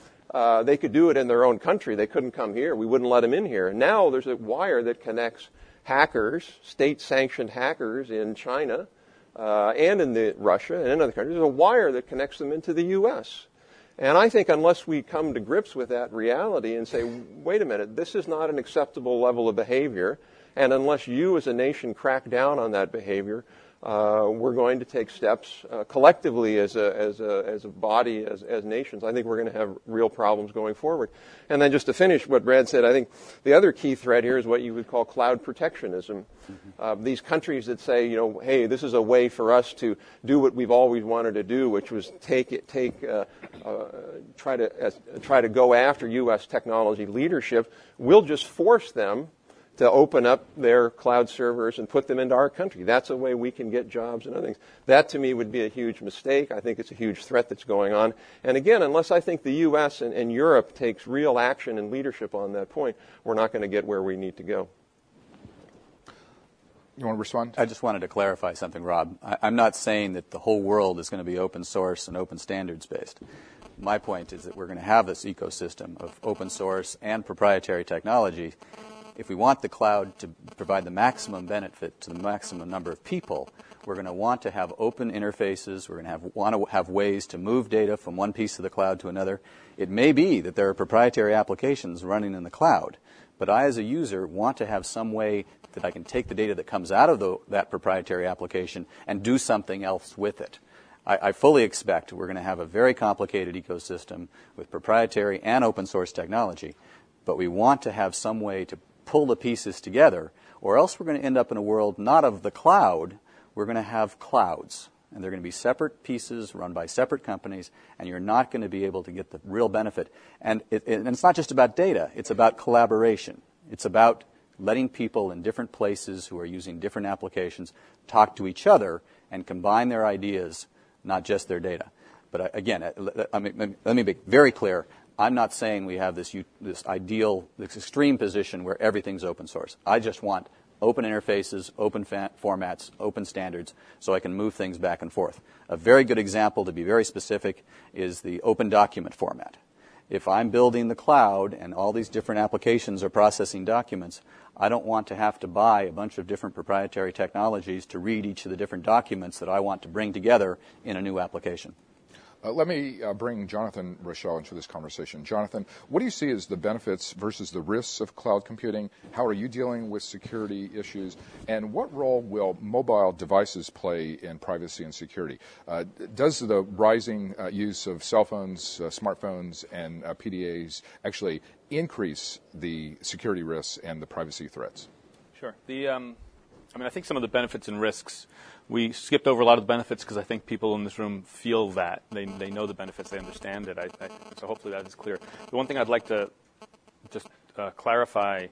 uh, they could do it in their own country. They couldn't come here. We wouldn't let them in here. Now there's a wire that connects hackers, state-sanctioned hackers in China uh, and in the Russia and in other countries. There's a wire that connects them into the U S. And I think unless we come to grips with that reality and say, wait a minute, this is not an acceptable level of behavior, and unless you as a nation crack down on that behavior, Uh, we're going to take steps uh, collectively as a as a as a body, as as nations. I think we're going to have real problems going forward. And then just to finish what Brad said, I think the other key threat here is what you would call cloud protectionism. Mm-hmm. Uh, these countries that say, you know, hey, this is a way for us to do what we've always wanted to do, which was take it, take uh, uh, try to uh, try to go after U S technology leadership. We'll just force them to open up their cloud servers and put them into our country. That's a way we can get jobs and other things. That, to me, would be a huge mistake. I think it's a huge threat that's going on. And again, unless I think the U S and, and Europe takes real action and leadership on that point, we're not going to get where we need to go. You want to respond? I just wanted to clarify something, Rob. I, I'm not saying that the whole world is going to be open source and open standards based. My point is that we're going to have this ecosystem of open source and proprietary technology. If we want the cloud to provide the maximum benefit to the maximum number of people, we're going to want to have open interfaces. We're going to have, want to have ways to move data from one piece of the cloud to another. It may be that there are proprietary applications running in the cloud, but I, as a user, want to have some way that I can take the data that comes out of the, that proprietary application and do something else with it. I, I fully expect we're going to have a very complicated ecosystem with proprietary and open source technology, but we want to have some way to pull the pieces together, or else we're going to end up in a world not of the cloud. We're going to have clouds, and they're going to be separate pieces run by separate companies, and you're not going to be able to get the real benefit. And, it, it, and it's not just about data. It's about collaboration. It's about letting people in different places who are using different applications talk to each other and combine their ideas, not just their data. But uh, again, uh, I mean, let me be very clear. I'm not saying we have this, this ideal, this extreme position where everything's open source. I just want open interfaces, open fa- formats, open standards, so I can move things back and forth. A very good example, to be very specific, is the open document format. If I'm building the cloud and all these different applications are processing documents, I don't want to have to buy a bunch of different proprietary technologies to read each of the different documents that I want to bring together in a new application. Uh, let me uh, bring Jonathan Rochelle into this conversation. Jonathan, what do you see as the benefits versus the risks of cloud computing? How are you dealing with security issues? And what role will mobile devices play in privacy and security? Uh, does the rising uh, use of cell phones, uh, smartphones, and uh, P D As actually increase the security risks and the privacy threats? Sure. The, um, I mean, I think some of the benefits and risks, we skipped over a lot of the benefits because I think people in this room feel that. They they know the benefits. They understand it. I, I, so hopefully that is clear. The one thing I'd like to just uh, clarify,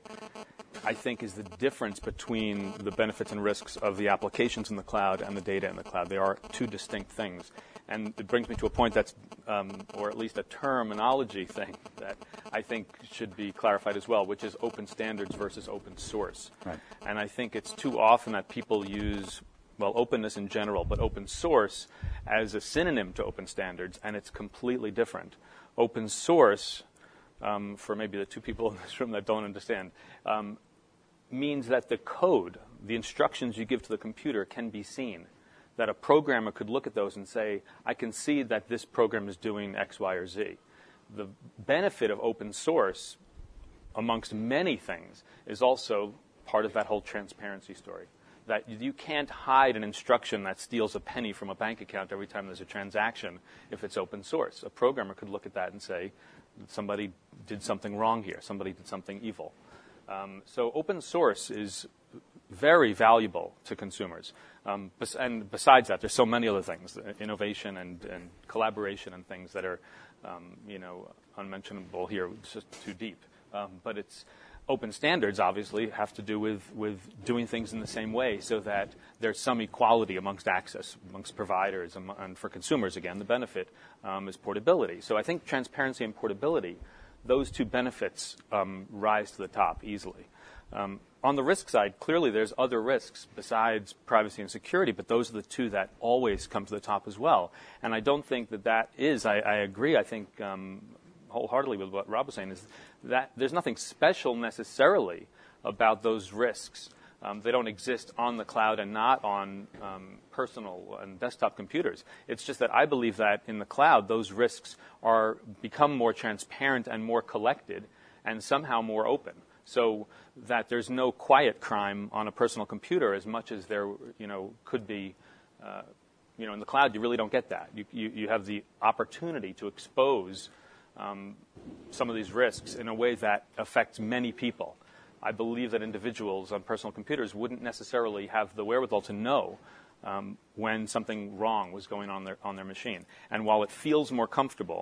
I think, is the difference between the benefits and risks of the applications in the cloud and the data in the cloud. They are two distinct things. And it brings me to a point that's, um, or at least a terminology thing that I think should be clarified as well, which is open standards versus open source. Right. And I think it's too often that people use, well, openness in general, but open source as a synonym to open standards, and it's completely different. Open source, um, for maybe the two people in this room that don't understand, um, means that the code, the instructions you give to the computer can be seen, that a programmer could look at those and say, I can see that this program is doing X, Y, or Z. The benefit of open source, amongst many things, is also part of that whole transparency story. That you can't hide an instruction that steals a penny from a bank account every time there's a transaction if it's open source. A programmer could look at that and say, somebody did something wrong here, somebody did something evil. Um, so open source is very valuable to consumers. Um, bes- and besides that, there's so many other things, uh, innovation and, and collaboration and things that are, um, you know, unmentionable here. It's just too deep. Um, but it's open standards, obviously, have to do with, with doing things in the same way so that there's some equality amongst access, amongst providers, and, and for consumers, again, the benefit um, is portability. So I think transparency and portability, those two benefits um, rise to the top easily. Um, on the risk side, clearly there's other risks besides privacy and security, but those are the two that always come to the top as well. And I don't think that that is, I, I agree, I think um, wholeheartedly with what Rob was saying, is that there's nothing special necessarily about those risks. Um, they don't exist on the cloud and not on um, personal and desktop computers. It's just that I believe that in the cloud, those risks are become more transparent and more collected and somehow more open. So that there's no quiet crime on a personal computer as much as there, you know, could be, uh, you know, in the cloud. You really don't get that. You you, you have the opportunity to expose um, some of these risks in a way that affects many people. I believe that individuals on personal computers wouldn't necessarily have the wherewithal to know um, when something wrong was going on their on their machine. And while it feels more comfortable,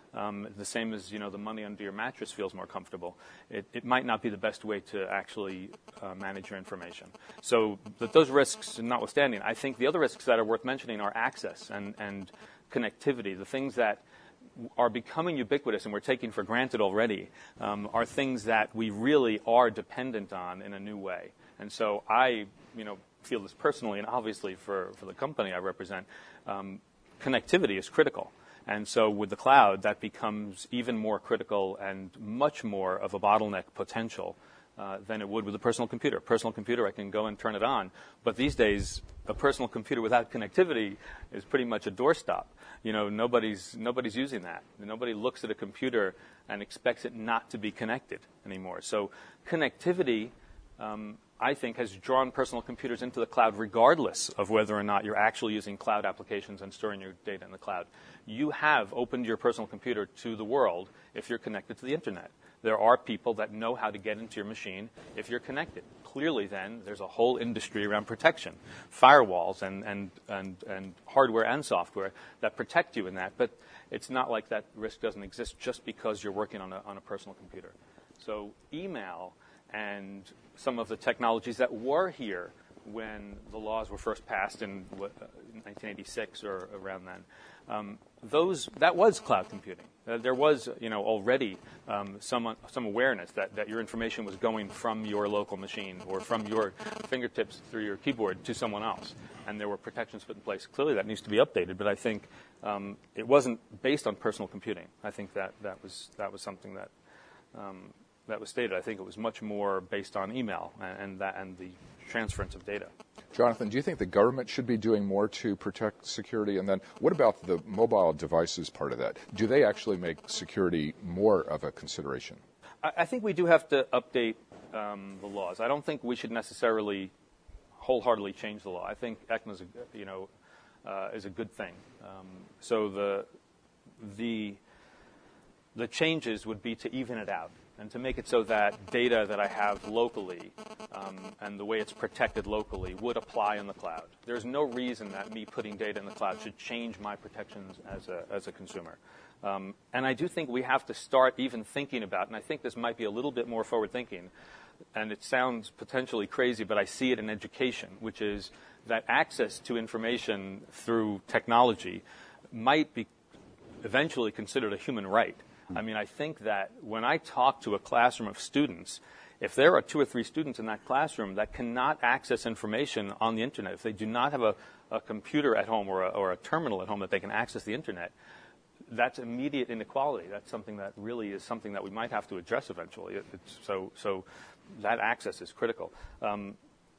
Um, the same as, you know, the money under your mattress feels more comfortable. It, it might not be the best way to actually uh, manage your information. So that those risks notwithstanding, I think the other risks that are worth mentioning are access and, and connectivity. The things that are becoming ubiquitous and we're taking for granted already um, are things that we really are dependent on in a new way. And so I, you know, feel this personally, and obviously for, for the company I represent, um, connectivity is critical. And so with the cloud, that becomes even more critical and much more of a bottleneck potential uh, than it would with a personal computer. A personal computer, I can go and turn it on. But these days, a personal computer without connectivity is pretty much a doorstop. You know, nobody's, nobody's using that. Nobody looks at a computer and expects it not to be connected anymore. So connectivity, um, I think, has drawn personal computers into the cloud regardless of whether or not you're actually using cloud applications and storing your data in the cloud. You have opened your personal computer to the world if you're connected to the internet. There are people that know how to get into your machine if you're connected. Clearly, then, there's a whole industry around protection, firewalls and, and, and, and hardware and software that protect you in that. But it's not like that risk doesn't exist just because you're working on a, on a personal computer. So email and some of the technologies that were here when the laws were first passed in what, uh, nineteen eighty-six or around then, um, those that was cloud computing. Uh, there was, you know, already um, some some awareness that, that your information was going from your local machine or from your fingertips through your keyboard to someone else, and there were protections put in place. Clearly, that needs to be updated. But I think um, it wasn't based on personal computing. I think that that was that was something that. Um, that was stated. I think it was much more based on email and, and that and the transference of data. Jonathan, do you think the government should be doing more to protect security? And then what about the mobile devices part of that? Do they actually make security more of a consideration? I, I think we do have to update um, the laws. I don't think we should necessarily wholeheartedly change the law. I think E C M A is a, you know, uh, is a good thing. Um, so the the the changes would be to even it out and to make it so that data that I have locally um, and the way it's protected locally would apply in the cloud. There's no reason that me putting data in the cloud should change my protections as a, as a consumer. Um, and I do think we have to start even thinking about, and I think this might be a little bit more forward thinking, and it sounds potentially crazy, but I see it in education, which is that access to information through technology might be eventually considered a human right. I mean, I think that when I talk to a classroom of students, if there are two or three students in that classroom that cannot access information on the internet, if they do not have a, a computer at home or a, or a terminal at home that they can access the internet, that's immediate inequality. That's something that really is something that we might have to address eventually. It, it's, so, so that access is critical. Um,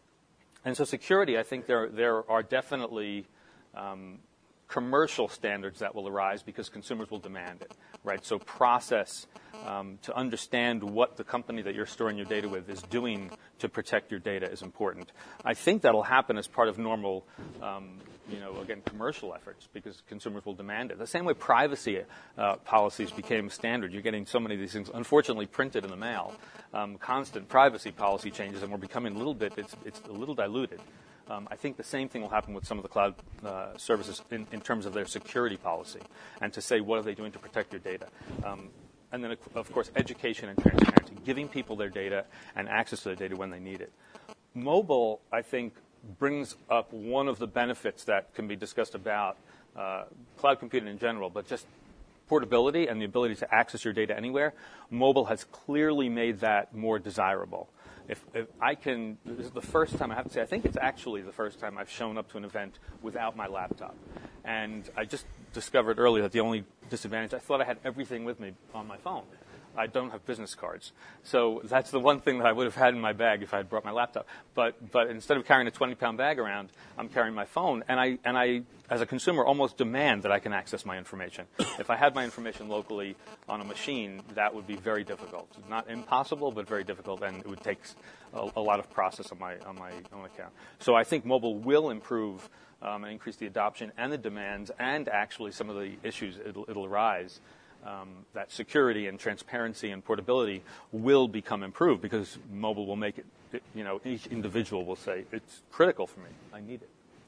and so security, I think there there are definitely um, commercial standards that will arise because consumers will demand it, right? So process um, to understand what the company that you're storing your data with is doing to protect your data is important. I think that'll happen as part of normal, um, you know, again, commercial efforts because consumers will demand it. The same way privacy uh, policies became standard. You're getting so many of these things, unfortunately, printed in the mail. Um, constant privacy policy changes, and we're becoming a little bit, it's, it's a little diluted. Um, I think the same thing will happen with some of the cloud uh, services in, in terms of their security policy and to say what are they doing to protect your data. Um, and then, of course, education and transparency, giving people their data and access to their data when they need it. Mobile, I think, brings up one of the benefits that can be discussed about uh, cloud computing in general, but just portability and the ability to access your data anywhere. Mobile has clearly made that more desirable. If, if I can, this is the first time I have to say, I think it's actually the first time I've shown up to an event without my laptop. And I just discovered earlier that the only disadvantage, I thought I had everything with me on my phone. I don't have business cards. So that's the one thing that I would have had in my bag if I had brought my laptop. But but instead of carrying a twenty-pound bag around, I'm carrying my phone. And I, and I, as a consumer, almost demand that I can access my information. If I had my information locally on a machine, that would be very difficult. Not impossible, but very difficult, and it would take a, a lot of process on my, on my own account. So I think mobile will improve um, and increase the adoption and the demands and actually some of the issues it'll, it'll arise. Um, that security and transparency and portability will become improved because mobile will make it, it, you know, each individual will say, it's critical for me. I need it.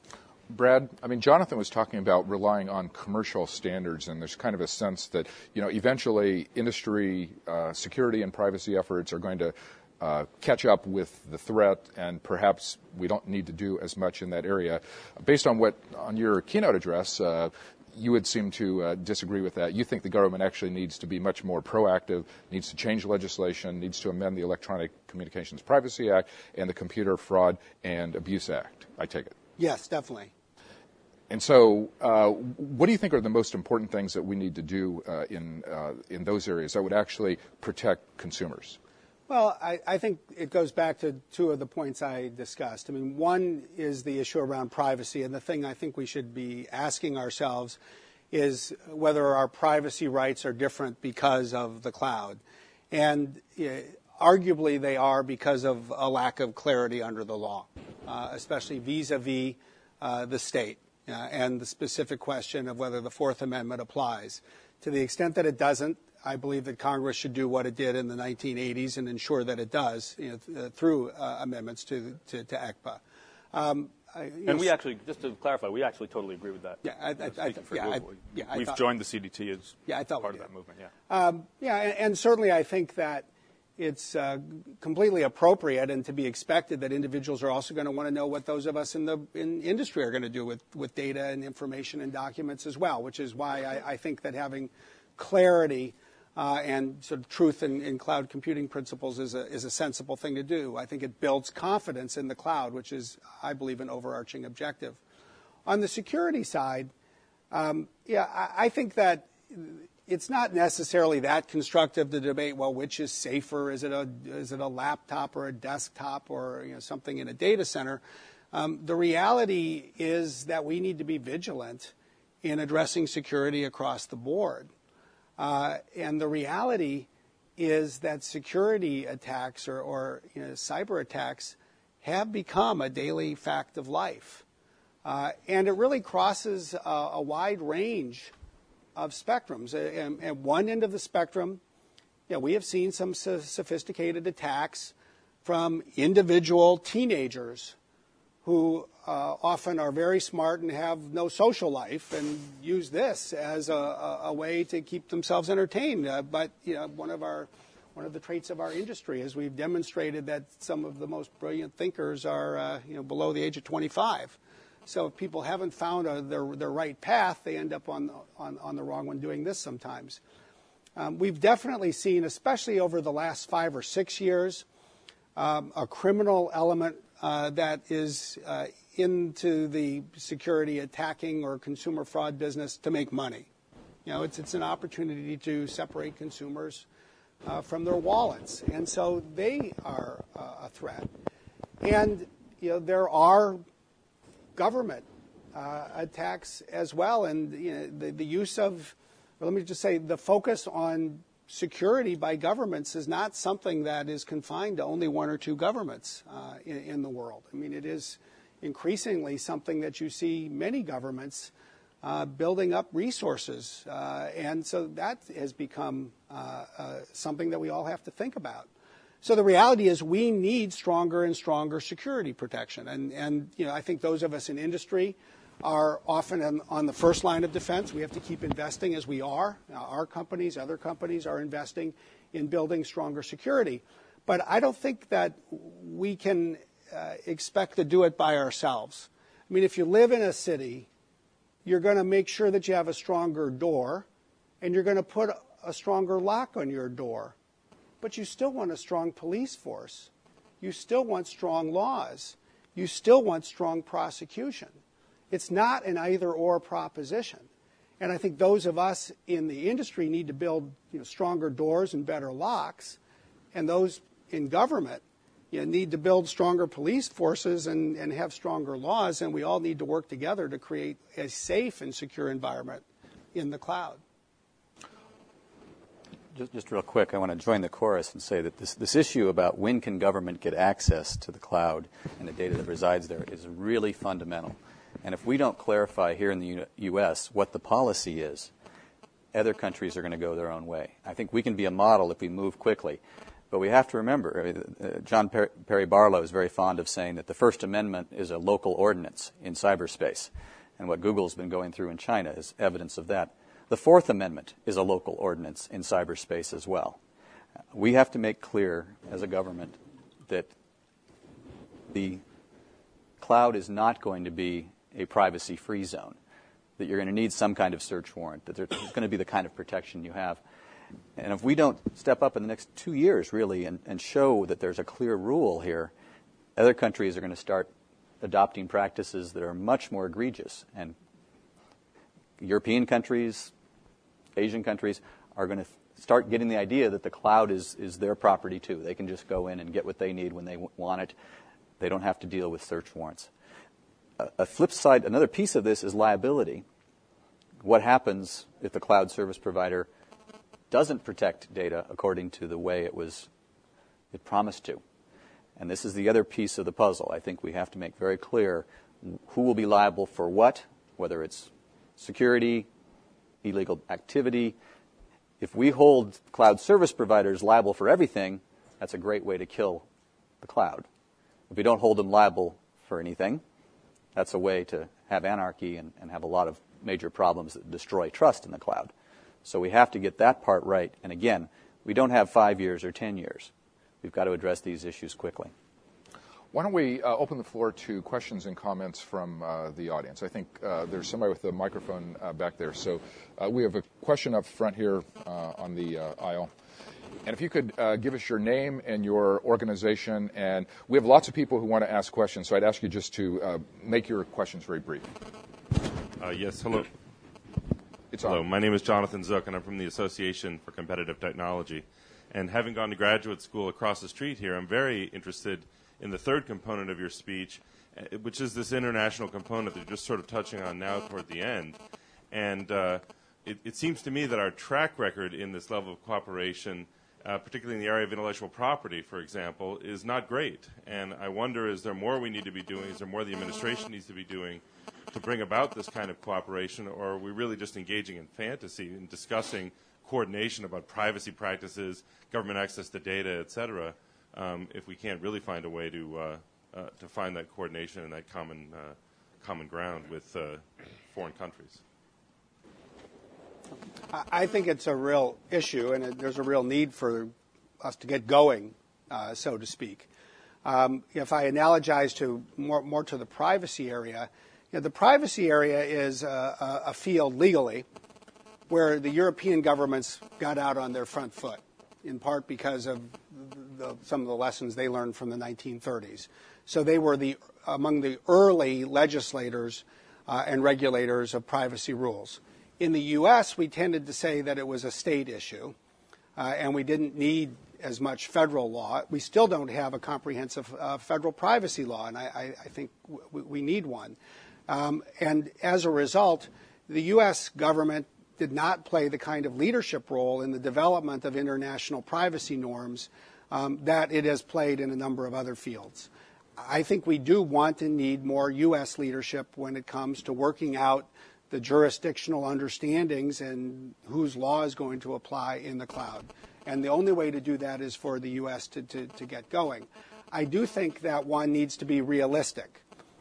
Brad, I mean, Jonathan was talking about relying on commercial standards, and there's kind of a sense that, you know, eventually industry uh, security and privacy efforts are going to uh, catch up with the threat, and perhaps we don't need to do as much in that area. Based on what, on your keynote address, uh, you would seem to uh, disagree with that. You think the government actually needs to be much more proactive, needs to change legislation, needs to amend the Electronic Communications Privacy Act and the Computer Fraud and Abuse Act, I take it. Yes, definitely. And so uh, what do you think are the most important things that we need to do uh, in, uh, in those areas that would actually protect consumers? Well, I, I think it goes back to two of the points I discussed. I mean, one is the issue around privacy, and the thing I think we should be asking ourselves is whether our privacy rights are different because of the cloud. And uh, arguably they are because of a lack of clarity under the law, uh, especially vis-a-vis uh, the state uh, and the specific question of whether the Fourth Amendment applies. To the extent that it doesn't, I believe that Congress should do what it did in the nineteen eighties and ensure that it does, you know, th- through uh, amendments to, to, to E C P A. Um, I, and know, we actually, just to clarify, we actually totally agree with that. Yeah, I, I, I, for yeah, I, Google. yeah, I We've thought, joined the C D T as yeah, I thought part we of did. that movement. Yeah. Um, yeah, and, and certainly I think that it's uh, completely appropriate and to be expected that individuals are also going to want to know what those of us in the in industry are going to do with, with data and information and documents as well, which is why I, I think that having clarity uh, and sort of truth in, in cloud computing principles is a, is a sensible thing to do. I think it builds confidence in the cloud, which is, I believe, an overarching objective. On the security side, um, yeah, I, I think that it's not necessarily that constructive to debate, well, which is safer? Is it a is it a laptop or a desktop or you know, something in a data center? Um, the reality is that we need to be vigilant in addressing security across the board. Uh, and the reality is that security attacks or, or you know, cyber attacks have become a daily fact of life. Uh, and it really crosses a, a wide range of spectrums. At, at one end of the spectrum, you know, we have seen some so- sophisticated attacks from individual teenagers who uh, often are very smart and have no social life and use this as a, a, a way to keep themselves entertained. Uh, but you know, one of our one of the traits of our industry is we've demonstrated that some of the most brilliant thinkers are uh, you know below the age of twenty-five. So if people haven't found a, their their right path, they end up on on, on the wrong one doing this sometimes. Um, we've definitely seen, especially over the last five or six years, um, a criminal element uh, that is uh, into the security attacking or consumer fraud business to make money. You know, it's it's an opportunity to separate consumers uh, from their wallets, and so they are uh, a threat. And you know, there are government uh, attacks as well, and you know, the, the use of, well, let me just say, the focus on security by governments is not something that is confined to only one or two governments uh, in, in the world. I mean, it is increasingly something that you see many governments uh, building up resources, uh, and so that has become uh, uh, something that we all have to think about. So the reality is we need stronger and stronger security protection. And, and you know, I think those of us in industry are often on, on the first line of defense. We have to keep investing as we are. Now, our companies, other companies are investing in building stronger security. But I don't think that we can uh, expect to do it by ourselves. I mean, if you live in a city, you're going to make sure that you have a stronger door, and you're going to put a stronger lock on your door. But you still want a strong police force. You still want strong laws. You still want strong prosecution. It's not an either-or proposition. And I think those of us in the industry need to build you know, stronger doors and better locks. And those in government you know, need to build stronger police forces and, and have stronger laws. And we all need to work together to create a safe and secure environment in the cloud. Just, just real quick, I want to join the chorus and say that this, this issue about when can government get access to the cloud and the data that resides there is really fundamental. And if we don't clarify here in the U S what the policy is, other countries are going to go their own way. I think we can be a model if we move quickly. But we have to remember, I mean, uh, John per- Perry Barlow is very fond of saying that the First Amendment is a local ordinance in cyberspace. And what Google's been going through in China is evidence of that. The Fourth Amendment is a local ordinance in cyberspace as well. We have to make clear as a government that the cloud is not going to be a privacy-free zone, that you're going to need some kind of search warrant, that there's going to be the kind of protection you have. And if we don't step up in the next two years, really, and, and show that there's a clear rule here, other countries are going to start adopting practices that are much more egregious. And European countries, Asian countries are going to start getting the idea that the cloud is, is their property, too. They can just go in and get what they need when they w- want it. They don't have to deal with search warrants. A, a flip side, another piece of this is liability. What happens if the cloud service provider doesn't protect data according to the way it was it promised to? And this is the other piece of the puzzle. I think we have to make very clear who will be liable for what, whether it's security, illegal activity. If we hold cloud service providers liable for everything, that's a great way to kill the cloud. If we don't hold them liable for anything, that's a way to have anarchy and, and have a lot of major problems that destroy trust in the cloud. So we have to get that part right. And again, we don't have five years or ten years. We've got to address these issues quickly. Why don't we uh, open the floor to questions and comments from uh, the audience? I think uh, there's somebody with a microphone uh, back there. So uh, we have a question up front here uh, on the uh, aisle. And if you could uh, give us your name and your organization. And we have lots of people who want to ask questions, so I'd ask you just to uh, make your questions very brief. Uh, yes, hello. It's hello, on. My name is Jonathan Zook, and I'm from the Association for Competitive Technology. And having gone to graduate school across the street here, I'm very interested in the third component of your speech, which is this international component that you're just sort of touching on now toward the end. And uh, it, it seems to me that our track record in this level of cooperation, uh, particularly in the area of intellectual property, for example, is not great. And I wonder, is there more we need to be doing? Is there more the administration needs to be doing to bring about this kind of cooperation? Or are we really just engaging in fantasy and discussing coordination about privacy practices, government access to data, et cetera, um, if we can't really find a way to uh, uh, to find that coordination and that common uh, common ground with uh, foreign countries? I think it's a real issue, and there's a real need for us to get going, uh, so to speak. Um, if I analogize to more, more to the privacy area, you know, the privacy area is a, a field legally where the European governments got out on their front foot, in part because of the, some of the lessons they learned from the nineteen thirties. So they were the among the early legislators uh, and regulators of privacy rules. In the U S, we tended to say that it was a state issue, uh, and we didn't need as much federal law. We still don't have a comprehensive uh, federal privacy law, and I, I, I think w- we need one. Um, and as a result, the U S government did not play the kind of leadership role in the development of international privacy norms um, that it has played in a number of other fields. I think we do want and need more U S leadership when it comes to working out the jurisdictional understandings and whose law is going to apply in the cloud. And the only way to do that is for the U S to, to, to get going. I do think that one needs to be realistic.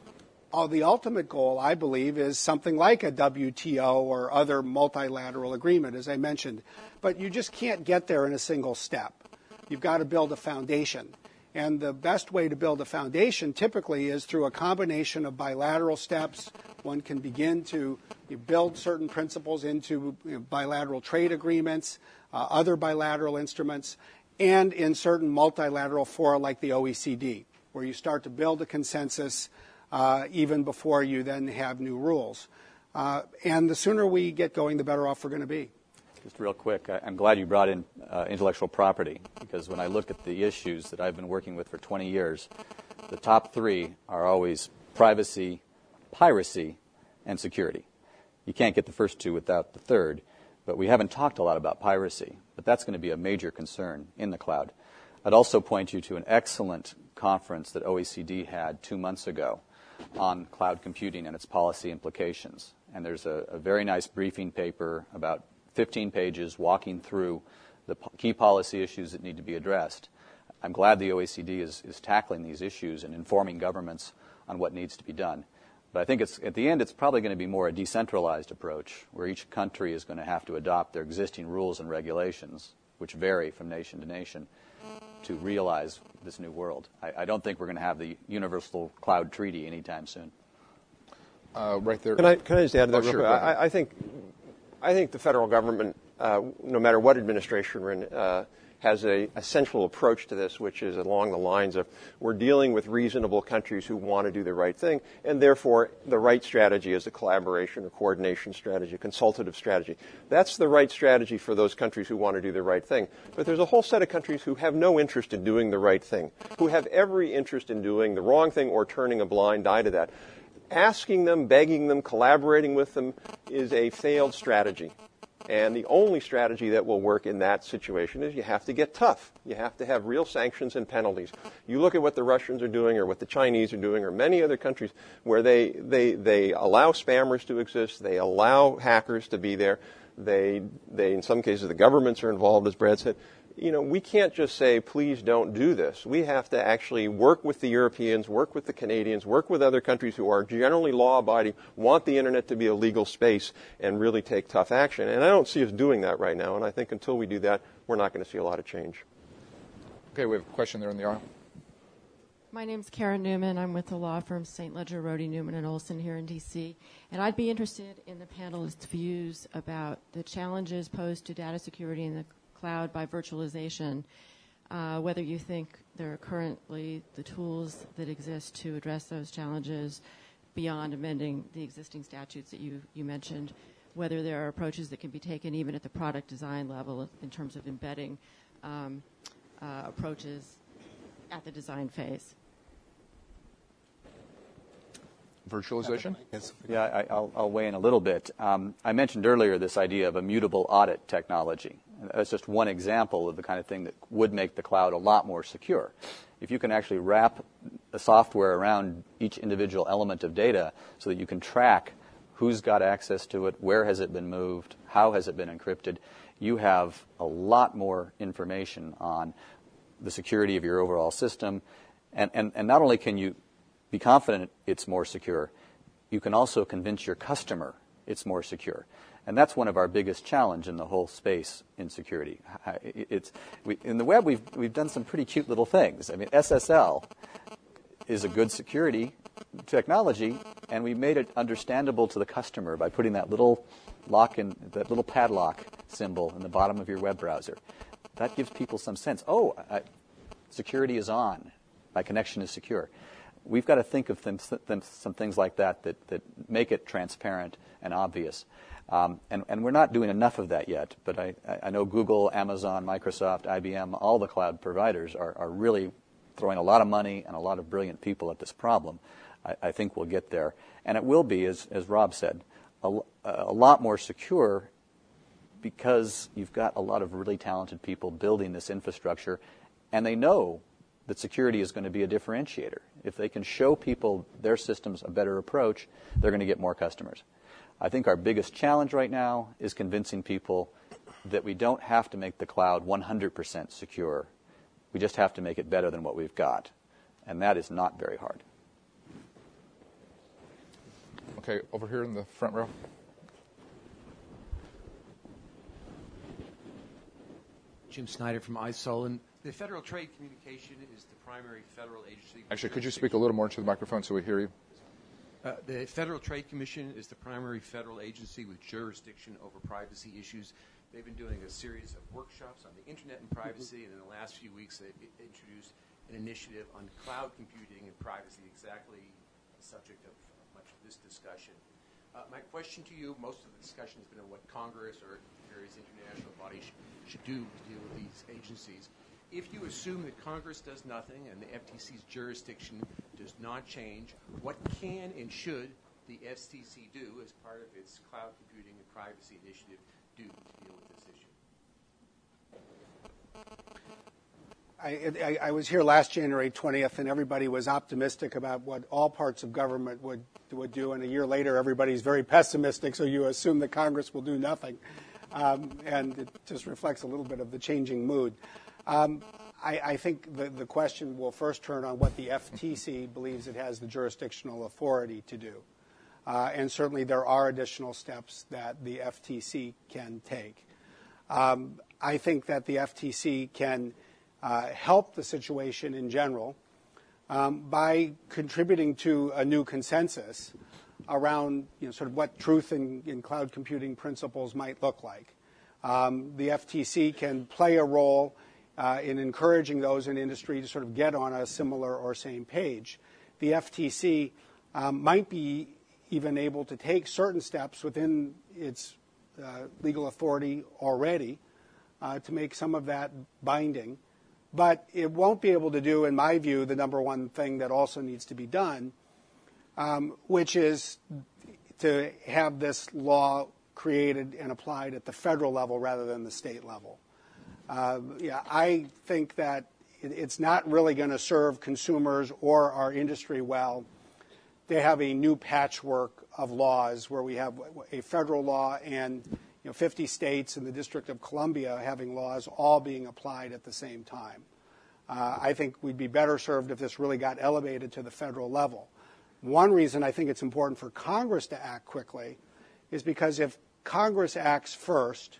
Uh, the ultimate goal, I believe, is something like a W T O or other multilateral agreement, as I mentioned. But you just can't get there in a single step. You've got to build a foundation. And the best way to build a foundation typically is through a combination of bilateral steps. One can begin to build certain principles into you know, bilateral trade agreements, uh, other bilateral instruments, and in certain multilateral fora like the O E C D, where you start to build a consensus uh, even before you then have new rules. Uh, and the sooner we get going, the better off we're going to be. Just real quick, I'm glad you brought in uh, intellectual property, because when I look at the issues that I've been working with for twenty years, the top three are always privacy, piracy, and security. You can't get the first two without the third, but we haven't talked a lot about piracy, but that's going to be a major concern in the cloud. I'd also point you to an excellent conference that O E C D had two months ago on cloud computing and its policy implications. And there's a, a very nice briefing paper about fifteen pages walking through the po- key policy issues that need to be addressed. I'm glad the O E C D is, is tackling these issues and informing governments on what needs to be done. But I think it's, at the end, it's probably going to be more a decentralized approach, where each country is going to have to adopt their existing rules and regulations, which vary from nation to nation, to realize this new world. I, I don't think we're going to have the Universal Cloud Treaty anytime soon. Uh, right there. Can I, can I just add to that oh, real sure, quick? I, I think I think the federal government, uh, no matter what administration we're in, uh, has a, a central approach to this, which is along the lines of we're dealing with reasonable countries who want to do the right thing, and therefore the right strategy is a collaboration or coordination strategy, a consultative strategy. That's the right strategy for those countries who want to do the right thing. But there's a whole set of countries who have no interest in doing the right thing, who have every interest in doing the wrong thing or turning a blind eye to that. Asking them, begging them, collaborating with them is a failed strategy. And the only strategy that will work in that situation is you have to get tough. You have to have real sanctions and penalties. You look at what the Russians are doing or what the Chinese are doing or many other countries where they, they, they allow spammers to exist, they allow hackers to be there, they, they, in some cases the governments are involved, as Brad said. You know, we can't just say, please don't do this. We have to actually work with the Europeans, work with the Canadians, work with other countries who are generally law-abiding, want the Internet to be a legal space, and really take tough action. And I don't see us doing that right now, and I think until we do that, we're not going to see a lot of change. Okay, we have a question there in the aisle. My name's Karen Newman. I'm with the law firm Saint Ledger, Rohde, Newman and Olson here in D C And I'd be interested in the panelists' views about the challenges posed to data security in the cloud by virtualization, uh, whether you think there are currently the tools that exist to address those challenges beyond amending the existing statutes that you, you mentioned, whether there are approaches that can be taken even at the product design level in terms of embedding um, uh, approaches at the design phase. Virtualization? Yeah, I, I'll, I'll weigh in a little bit. Um, I mentioned earlier this idea of a mutable audit technology. That's just one example of the kind of thing that would make the cloud a lot more secure. If you can actually wrap the software around each individual element of data so that you can track who's got access to it, where has it been moved, how has it been encrypted, you have a lot more information on the security of your overall system. And, and, and not only can you be confident it's more secure, you can also convince your customer it's more secure. And that's one of our biggest challenge in the whole space in security. It's, we, in the web, we've, we've done some pretty cute little things. I mean, S S L is a good security technology, and we made it understandable to the customer by putting that little lock in, that little padlock symbol in the bottom of your web browser. That gives people some sense. Oh, I, security is on. My connection is secure. We've got to think of them, some things like that, that that make it transparent and obvious. Um, and, and we're not doing enough of that yet, but I, I know Google, Amazon, Microsoft, I B M, all the cloud providers are, are really throwing a lot of money and a lot of brilliant people at this problem. I, I think we'll get there. And it will be, as, as Rob said, a, a lot more secure because you've got a lot of really talented people building this infrastructure, and they know that security is going to be a differentiator. If they can show people their systems a better approach, they're going to get more customers. I think our biggest challenge right now is convincing people that we don't have to make the cloud one hundred percent secure. We just have to make it better than what we've got. And that is not very hard. Okay, over here in the front row. Jim Snyder from I S O L. And the Federal Trade Communication is the primary federal agency. Actually, could you speak a little more into the microphone so we hear you? Uh, the Federal Trade Commission is the primary federal agency with jurisdiction over privacy issues. They've been doing a series of workshops on the Internet and privacy, and in the last few weeks they've introduced an initiative on cloud computing and privacy, exactly the subject of much of this discussion. Uh, my question to you, most of the discussion has been on what Congress or various international bodies sh- should do to deal with these agencies. If you assume that Congress does nothing and the F T C's jurisdiction does not change, what can and should the F T C do as part of its cloud computing and privacy initiative do to deal with this issue? I, I, I was here last January twentieth, and everybody was optimistic about what all parts of government would would do, and a year later everybody's very pessimistic, so you assume that Congress will do nothing. Um, and it just reflects a little bit of the changing mood. Um, I, I think the, the question will first turn on what the F T C believes it has the jurisdictional authority to do. Uh, and certainly there are additional steps that the F T C can take. Um, I think that the F T C can uh, help the situation in general um, by contributing to a new consensus around, you know, sort of what truth in, in cloud computing principles might look like. Um, the F T C can play a role uh, in encouraging those in industry to sort of get on a similar or same page. The F T C um, might be even able to take certain steps within its uh, legal authority already uh, to make some of that binding. But it won't be able to do, in my view, the number one thing that also needs to be done, um, which is to have this law created and applied at the federal level rather than the state level. Uh, yeah, I think that it, it's not really going to serve consumers or our industry well. They have a new patchwork of laws where we have a federal law and, you know, fifty states and the District of Columbia having laws all being applied at the same time. Uh, I think we'd be better served if this really got elevated to the federal level. One reason I think it's important for Congress to act quickly is because if Congress acts first,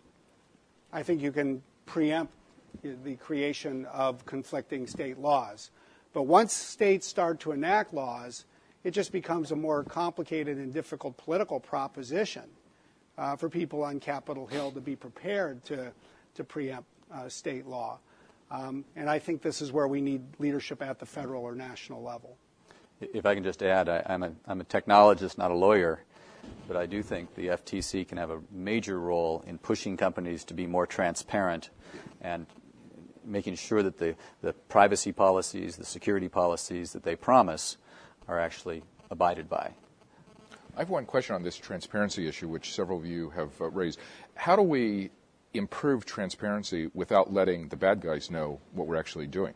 I think you can preempt the creation of conflicting state laws. But once states start to enact laws, it just becomes a more complicated and difficult political proposition uh, for people on Capitol Hill to be prepared to, to preempt uh, state law. Um, and I think this is where we need leadership at the federal or national level. If I can just add, I, I'm, a, I'm a technologist, not a lawyer, but I do think the F T C can have a major role in pushing companies to be more transparent and making sure that the, the privacy policies, the security policies that they promise are actually abided by. I have one question on this transparency issue, which several of you have uh, raised. How do we improve transparency without letting the bad guys know what we're actually doing?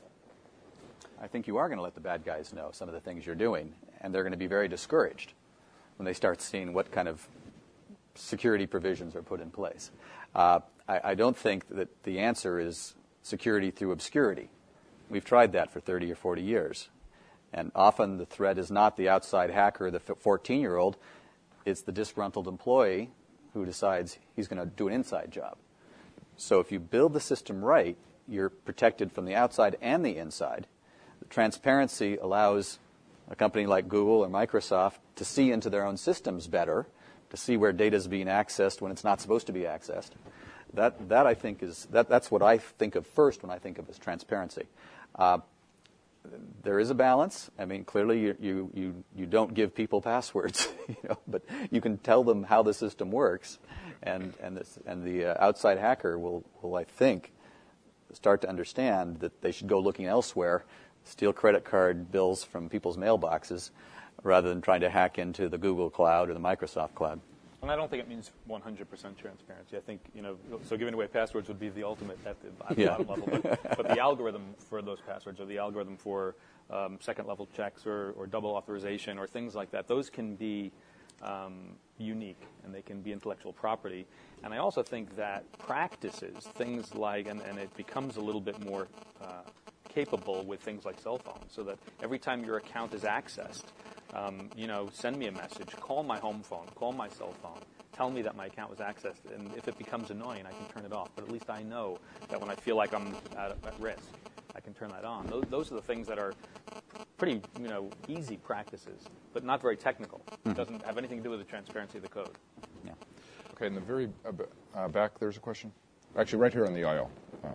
I think you are going to let the bad guys know some of the things you're doing, and they're going to be very discouraged when they start seeing what kind of security provisions are put in place. Uh, I, I don't think that the answer is security through obscurity. We've tried that for thirty or forty years. And often the threat is not the outside hacker, the fourteen-year-old. It's the disgruntled employee who decides he's going to do an inside job. So if you build the system right, you're protected from the outside and the inside. The transparency allows a company like Google or Microsoft to see into their own systems better, to see where data is being accessed when it's not supposed to be accessed. That, that I think is, that, that's what I think of first when I think of as transparency. Uh, There is a balance. I mean, clearly you, you, you, you don't give people passwords, you know, but you can tell them how the system works, and and, this, and the uh, outside hacker will, will, I think, start to understand that they should go looking elsewhere, steal credit card bills from people's mailboxes, rather than trying to hack into the Google Cloud or the Microsoft Cloud. And I don't think it means one hundred percent transparency. I think, you know, so giving away passwords would be the ultimate at the, at the yeah. bottom level. But, but the algorithm for those passwords, or the algorithm for um, second-level checks or, or double authorization or things like that, those can be um, unique, and they can be intellectual property. And I also think that practices, things like, and, and it becomes a little bit more uh, capable with things like cell phones, so that every time your account is accessed, Um, you know, send me a message, call my home phone, call my cell phone, tell me that my account was accessed, and if it becomes annoying, I can turn it off. But at least I know that when I feel like I'm at, at risk, I can turn that on. Those, those are the things that are pretty, you know, easy practices, but not very technical. Mm-hmm. It doesn't have anything to do with the transparency of the code. Yeah. Okay, in the very uh, uh, back, there's a question. Actually, right here on the aisle. Uh,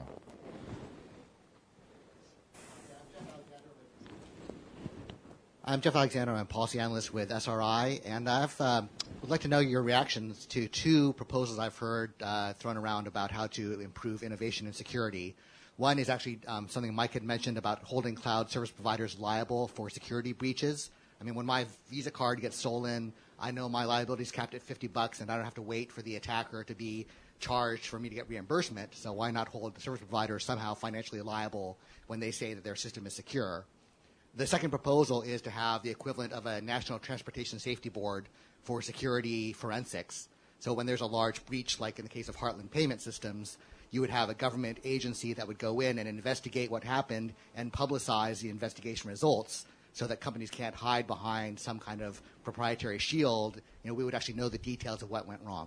I'm Jeff Alexander. I'm a policy analyst with S R I, and I uh, would like to know your reactions to two proposals I've heard uh, thrown around about how to improve innovation and security. One is actually um, something Mike had mentioned about holding cloud service providers liable for security breaches. I mean, when my Visa card gets stolen, I know my liability is capped at fifty bucks, and I don't have to wait for the attacker to be charged for me to get reimbursement. So why not hold the service provider somehow financially liable when they say that their system is secure? The second proposal is to have the equivalent of a National Transportation Safety Board for security forensics. So when there's a large breach, like in the case of Heartland Payment Systems, you would have a government agency that would go in and investigate what happened and publicize the investigation results so that companies can't hide behind some kind of proprietary shield. You know, we would actually know the details of what went wrong.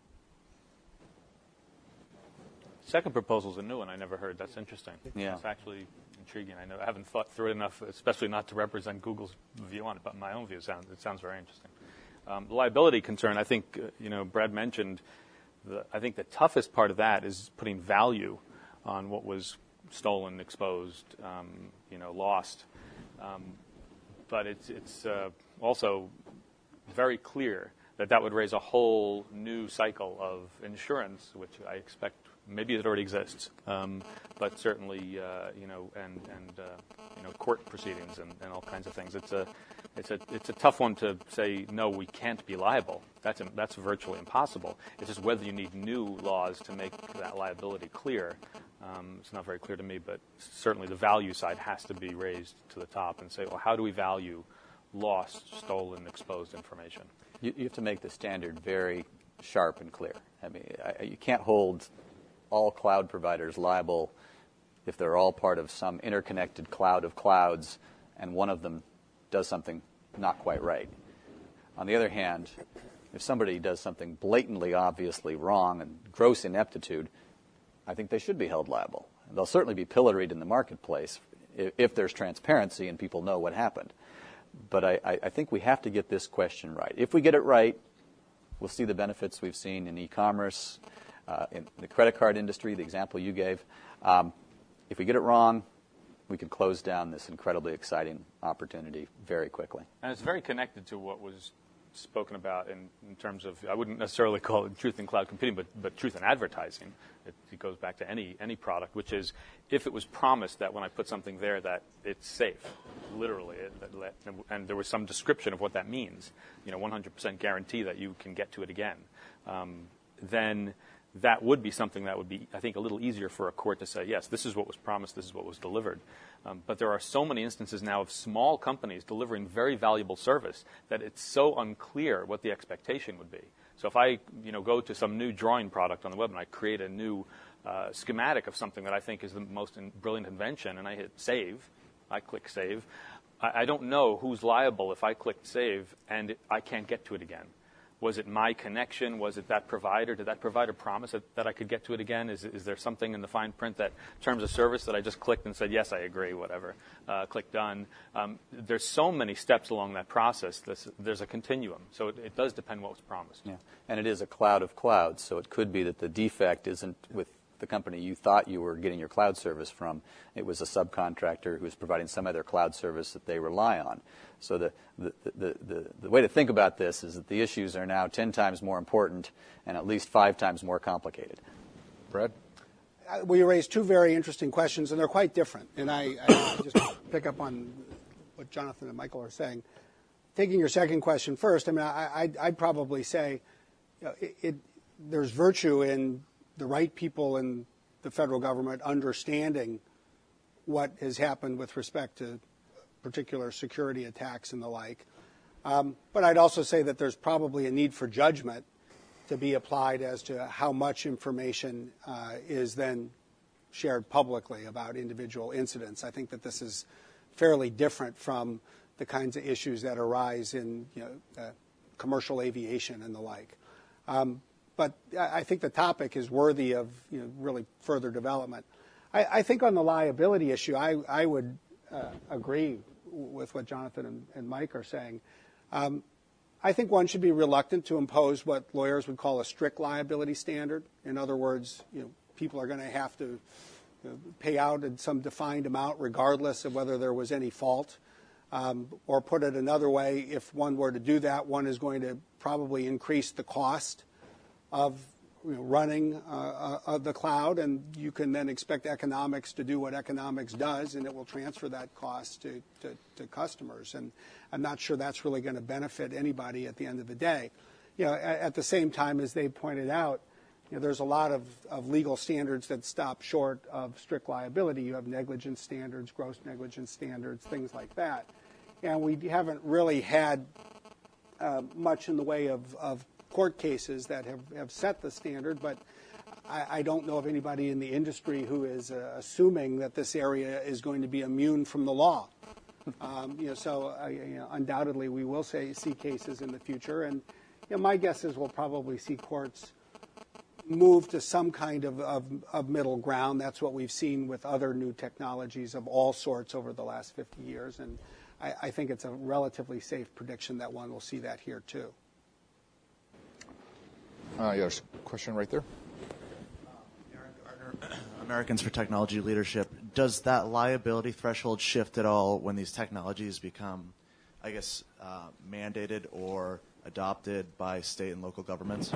Second proposal is a new one I never heard. That's interesting. Yeah. It's actually intriguing. I know I haven't thought through it enough, especially not to represent Google's view on it, but my own view sounds it sounds very interesting. Um, the liability concern, I think, uh, you know, Brad mentioned. The, I think the toughest part of that is putting value on what was stolen, exposed, um, you know, lost. Um, but it's it's uh, also very clear that that would raise a whole new cycle of insurance, which I expect. Maybe it already exists, um, but certainly, uh, you know, and and uh, you know, court proceedings and, and all kinds of things. It's a, it's a, it's a tough one to say no, we can't be liable. That's that's virtually impossible. It's just whether you need new laws to make that liability clear. Um, it's not very clear to me, but certainly the value side has to be raised to the top and say, well, how do we value lost, stolen, exposed information? You, you have to make the standard very sharp and clear. I mean, I, you can't hold all cloud providers liable if they're all part of some interconnected cloud of clouds and one of them does something not quite right. On the other hand, if somebody does something blatantly, obviously wrong and gross ineptitude, I think they should be held liable. And they'll certainly be pilloried in the marketplace if, if there's transparency and people know what happened. But I, I, I think we have to get this question right. If we get it right, we'll see the benefits we've seen in e-commerce, Uh, in the credit card industry, the example you gave. Um, if we get it wrong, we can close down this incredibly exciting opportunity very quickly. And it's very connected to what was spoken about in, in terms of, I wouldn't necessarily call it truth in cloud computing, but, but truth in advertising. It, it goes back to any, any product, which is if it was promised that when I put something there that it's safe, literally, it, that, and there was some description of what that means, you know, one hundred percent guarantee that you can get to it again, um, then that would be something that would be, I think, a little easier for a court to say, yes, this is what was promised, this is what was delivered. Um, but there are so many instances now of small companies delivering very valuable service that it's so unclear what the expectation would be. So if I, you know, go to some new drawing product on the web and I create a new uh, schematic of something that I think is the most in- brilliant invention and I hit save, I click save, I, I don't know who's liable if I clicked save and it, I can't get to it again. Was it my connection? Was it that provider? Did that provider promise that, that I could get to it again? Is, is there something in the fine print that terms of service that I just clicked and said, yes, I agree, whatever, uh, click done? Um, there's so many steps along that process. There's, there's a continuum. So it, it does depend what was promised. Yeah. And it is a cloud of clouds, so it could be that the defect isn't with the company you thought you were getting your cloud service from. It was a subcontractor who was providing some other cloud service that they rely on. So the, the, the, the, the way to think about this is that the issues are now ten times more important and at least five times more complicated. Brad? Uh, well, you raised two very interesting questions, and they're quite different. And I, I just pick up on what Jonathan and Michael are saying. Taking your second question first, I mean, I, I'd, I'd probably say you know, it, it, there's virtue in the right people in the federal government understanding what has happened with respect to particular security attacks and the like. Um, but I'd also say that there's probably a need for judgment to be applied as to how much information uh, is then shared publicly about individual incidents. I think that this is fairly different from the kinds of issues that arise in you know, uh, commercial aviation and the like. Um, but I think the topic is worthy of you know, really further development. I, I think on the liability issue, I, I would uh, agree with what Jonathan and, and Mike are saying. Um, I think one should be reluctant to impose what lawyers would call a strict liability standard. In other words, you know, people are going to have to you know, pay out in some defined amount regardless of whether there was any fault. Um, or put it another way, if one were to do that, one is going to probably increase the cost of you know, running uh, uh, the cloud, and you can then expect economics to do what economics does, and it will transfer that cost to, to, to customers. And I'm not sure that's really going to benefit anybody at the end of the day. You know, at, at the same time, as they pointed out, you know, there's a lot of, of legal standards that stop short of strict liability. You have negligence standards, gross negligence standards, things like that. And we haven't really had uh, much in the way of, of court cases that have, have set the standard, but I, I don't know of anybody in the industry who is uh, assuming that this area is going to be immune from the law. Um, you know, so uh, you know, undoubtedly we will say, see cases in the future, and you know, my guess is we'll probably see courts move to some kind of, of, of middle ground. That's what we've seen with other new technologies of all sorts over the last fifty years, and I, I think it's a relatively safe prediction that one will see that here too. Uh, yeah, there's a question right there. Aaron Gardner, Americans for Technology Leadership. Does that liability threshold shift at all when these technologies become, I guess, uh, mandated or adopted by state and local governments?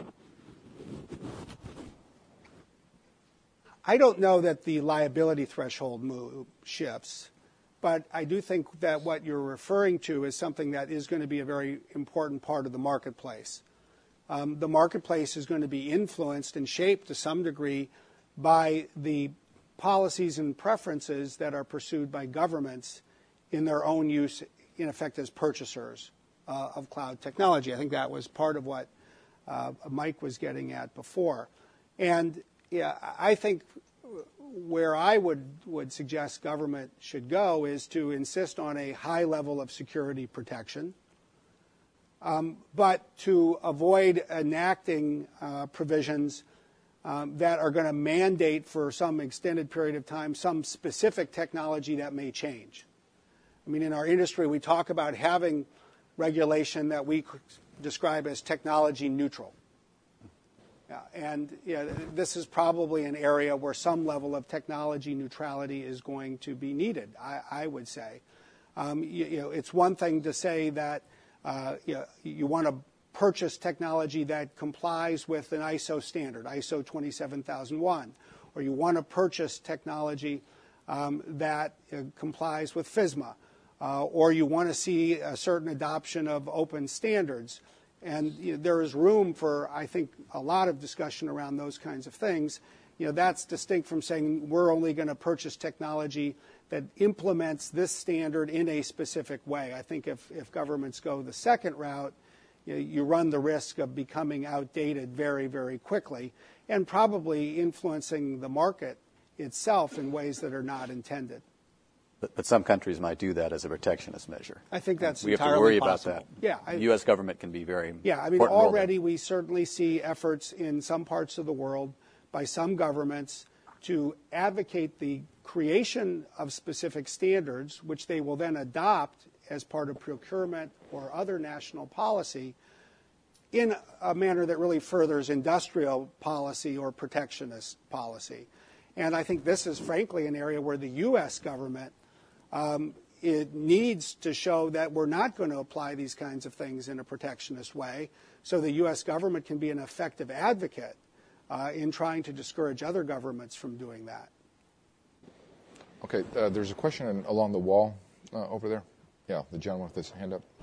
I don't know that the liability threshold move shifts, but I do think that what you're referring to is something that is going to be a very important part of the marketplace. Um, the marketplace is going to be influenced and shaped to some degree by the policies and preferences that are pursued by governments in their own use, in effect, as purchasers uh, of cloud technology. I think that was part of what uh, Mike was getting at before. And yeah, I think where I would, would suggest government should go is to insist on a high level of security protection, um, but to avoid enacting uh, provisions um, that are going to mandate for some extended period of time some specific technology that may change. I mean, in our industry, we talk about having regulation that we describe as technology neutral. Yeah, and yeah, this is probably an area where some level of technology neutrality is going to be needed, I, I would say. Um, you, you know, it's one thing to say that uh, you, know, you want to purchase technology that complies with an I S O standard, I S O twenty-seven thousand one, or you want to purchase technology um, that uh, complies with FISMA, uh, or you want to see a certain adoption of open standards. And you know, there is room for, I think, a lot of discussion around those kinds of things. You know, that's distinct from saying we're only going to purchase technology that implements this standard in a specific way. I think if, if governments go the second route, you know, you run the risk of becoming outdated very, very quickly and probably influencing the market itself in ways that are not intended. But, but some countries might do that as a protectionist measure. I think that's we entirely have to worry possible. about that. Yeah, I, the U S government can be very yeah. I mean, already we certainly see efforts in some parts of the world by some governments to advocate the creation of specific standards, which they will then adopt as part of procurement or other national policy in a manner that really furthers industrial policy or protectionist policy. And I think this is, frankly, an area where the U S government Um, it needs to show that we're not going to apply these kinds of things in a protectionist way, so the U S government can be an effective advocate uh, in trying to discourage other governments from doing that. Okay, uh, there's a question along the wall uh, over there. Yeah, the gentleman with his hand up.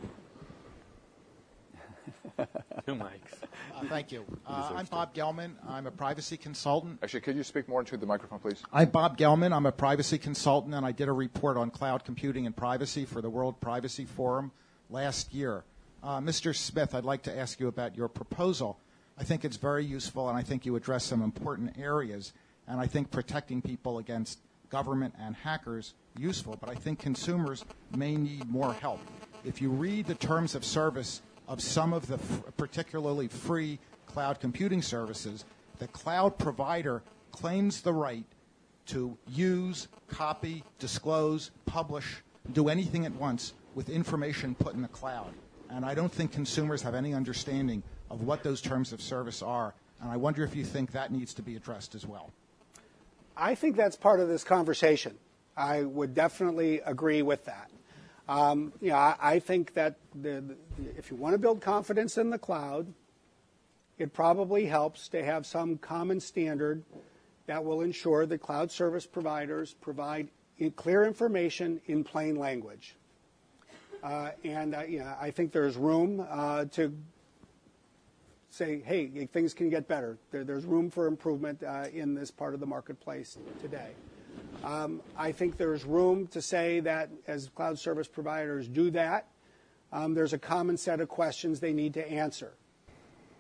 Two mics. Uh, thank you. Uh, I'm Bob Gelman. I'm a privacy consultant. Actually, could you speak more into the microphone, please? I'm Bob Gelman. I'm a privacy consultant, and I did a report on cloud computing and privacy for the World Privacy Forum last year. Uh, Mister Smith, I'd like to ask you about your proposal. I think it's very useful, and I think you address some important areas, and I think protecting people against government and hackers useful, but I think consumers may need more help. If you read the terms of service of some of the f- particularly free cloud computing services, the cloud provider claims the right to use, copy, disclose, publish, do anything at once with information put in the cloud. And I don't think consumers have any understanding of what those terms of service are. And I wonder if you think that needs to be addressed as well. I think that's part of this conversation. I would definitely agree with that. Um, you know, I, I think that the, the, if you want to build confidence in the cloud, it probably helps to have some common standard that will ensure that cloud service providers provide in clear information in plain language. Uh, and uh, you know, I think there's room uh, to say, hey, things can get better. There, there's room for improvement uh, in this part of the marketplace today. Um, I think there's room to say that as cloud service providers do that, um, there's a common set of questions they need to answer.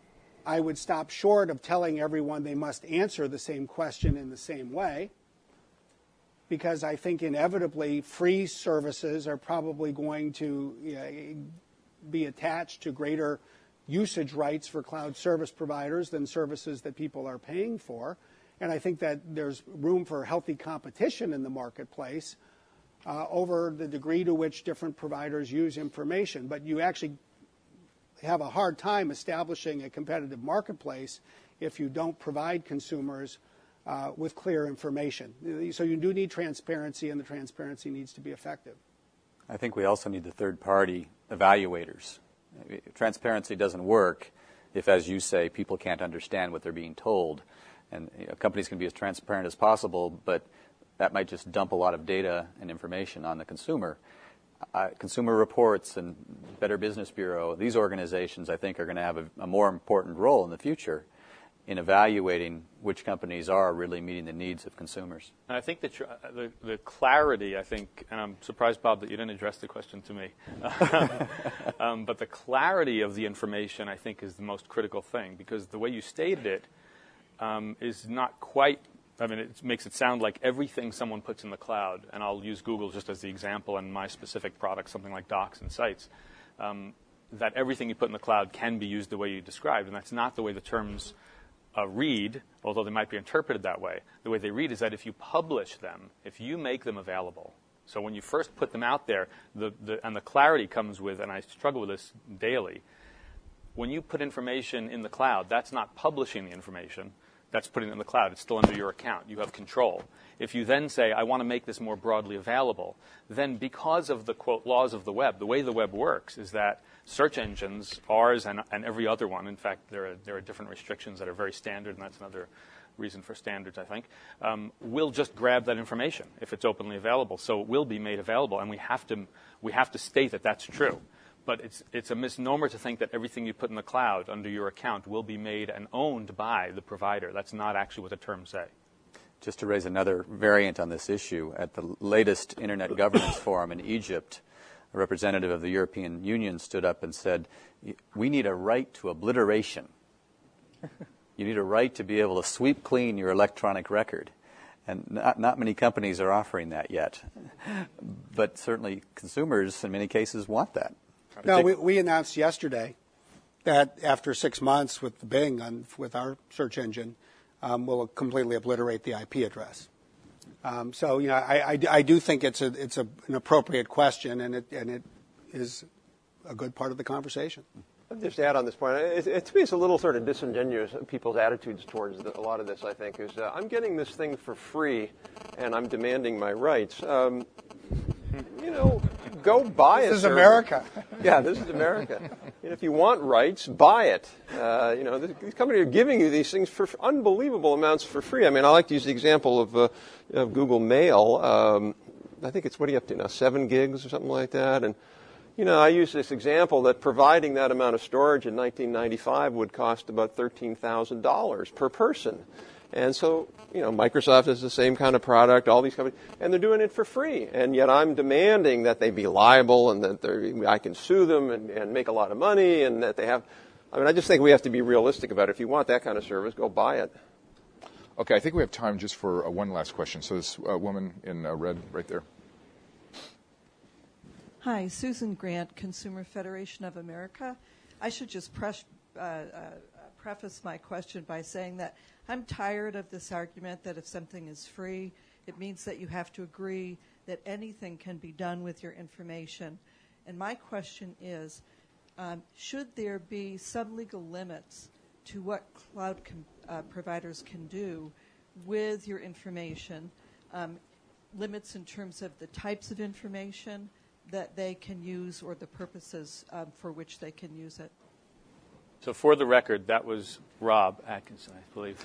I would stop short of telling everyone they must answer the same question in the same way, because I think inevitably free services are probably going to you know, be attached to greater usage rights for cloud service providers than services that people are paying for. And I think that there's room for healthy competition in the marketplace uh, over the degree to which different providers use information. But you actually have a hard time establishing a competitive marketplace if you don't provide consumers uh, with clear information. So you do need transparency, and the transparency needs to be effective. I think we also need the third-party evaluators. Transparency doesn't work if, as you say, people can't understand what they're being told. And you know, companies can be as transparent as possible, but that might just dump a lot of data and information on the consumer. Uh, Consumer Reports and Better Business Bureau, these organizations, I think, are going to have a, a more important role in the future in evaluating which companies are really meeting the needs of consumers. And I think that the, the clarity, I think, and I'm surprised, Bob, that you didn't address the question to me, um, but the clarity of the information, I think, is the most critical thing, because the way you stated it um, is not quite, I mean, it makes it sound like everything someone puts in the cloud, and I'll use Google just as the example and my specific product, something like Docs and Sites, um, that everything you put in the cloud can be used the way you described, and that's not the way the terms Uh, read, although they might be interpreted that way. The way they read is that if you publish them, if you make them available, so when you first put them out there, the, the, and the clarity comes with, and I struggle with this daily, when you put information in the cloud, that's not publishing the information, that's putting it in the cloud. It's still under your account. You have control. If you then say, I want to make this more broadly available, then because of the, quote, laws of the web, the way the web works is that search engines, ours and, and every other one, in fact, there are, there are different restrictions that are very standard, and that's another reason for standards, I think, um, will just grab that information if it's openly available. So it will be made available, and we have to, we have to state that that's true. But it's, it's a misnomer to think that everything you put in the cloud under your account will be made and owned by the provider. That's not actually what the terms say. Just to raise another variant on this issue, at the latest Internet Governance Forum in Egypt, a representative of the European Union stood up and said, we need a right to obliteration. You need a right to be able to sweep clean your electronic record. And not, not many companies are offering that yet. But certainly consumers, in many cases, want that. No, we, we announced yesterday that after six months with the Bing, on, with our search engine, um, we'll completely obliterate the I P address. Um, so, you know, I, I, I do think it's a it's a, an appropriate question, and it and it is a good part of the conversation. I'll just add on this point. It, it, to me, it's a little sort of disingenuous, people's attitudes towards the, a lot of this, I think, is uh, I'm getting this thing for free, and I'm demanding my rights. Um, you know, go buy it. This is America. Yeah, this is America. And if you want rights, buy it. Uh, you know, these companies are giving you these things for unbelievable amounts for free. I mean, I like to use the example of, uh, of Google Mail. Um, I think it's, what are you up to now, seven gigs or something like that? And, you know, I use this example that providing that amount of storage in nineteen ninety-five would cost about thirteen thousand dollars per person. And so, you know, Microsoft has the same kind of product, all these companies, and they're doing it for free. And yet I'm demanding that they be liable and that I can sue them and, and make a lot of money and that they have. I mean, I just think we have to be realistic about it. If you want that kind of service, go buy it. Okay, I think we have time just for uh, one last question. So this uh, woman in uh, red right there. Hi, Susan Grant, Consumer Federation of America. I should just press, uh, uh, preface my question by saying that I'm tired of this argument that if something is free, it means that you have to agree that anything can be done with your information. And my question is, um, should there be some legal limits to what cloud com- uh, providers can do with your information, um, limits in terms of the types of information that they can use or the purposes um, for which they can use it? So for the record, that was Rob Atkinson, I believe.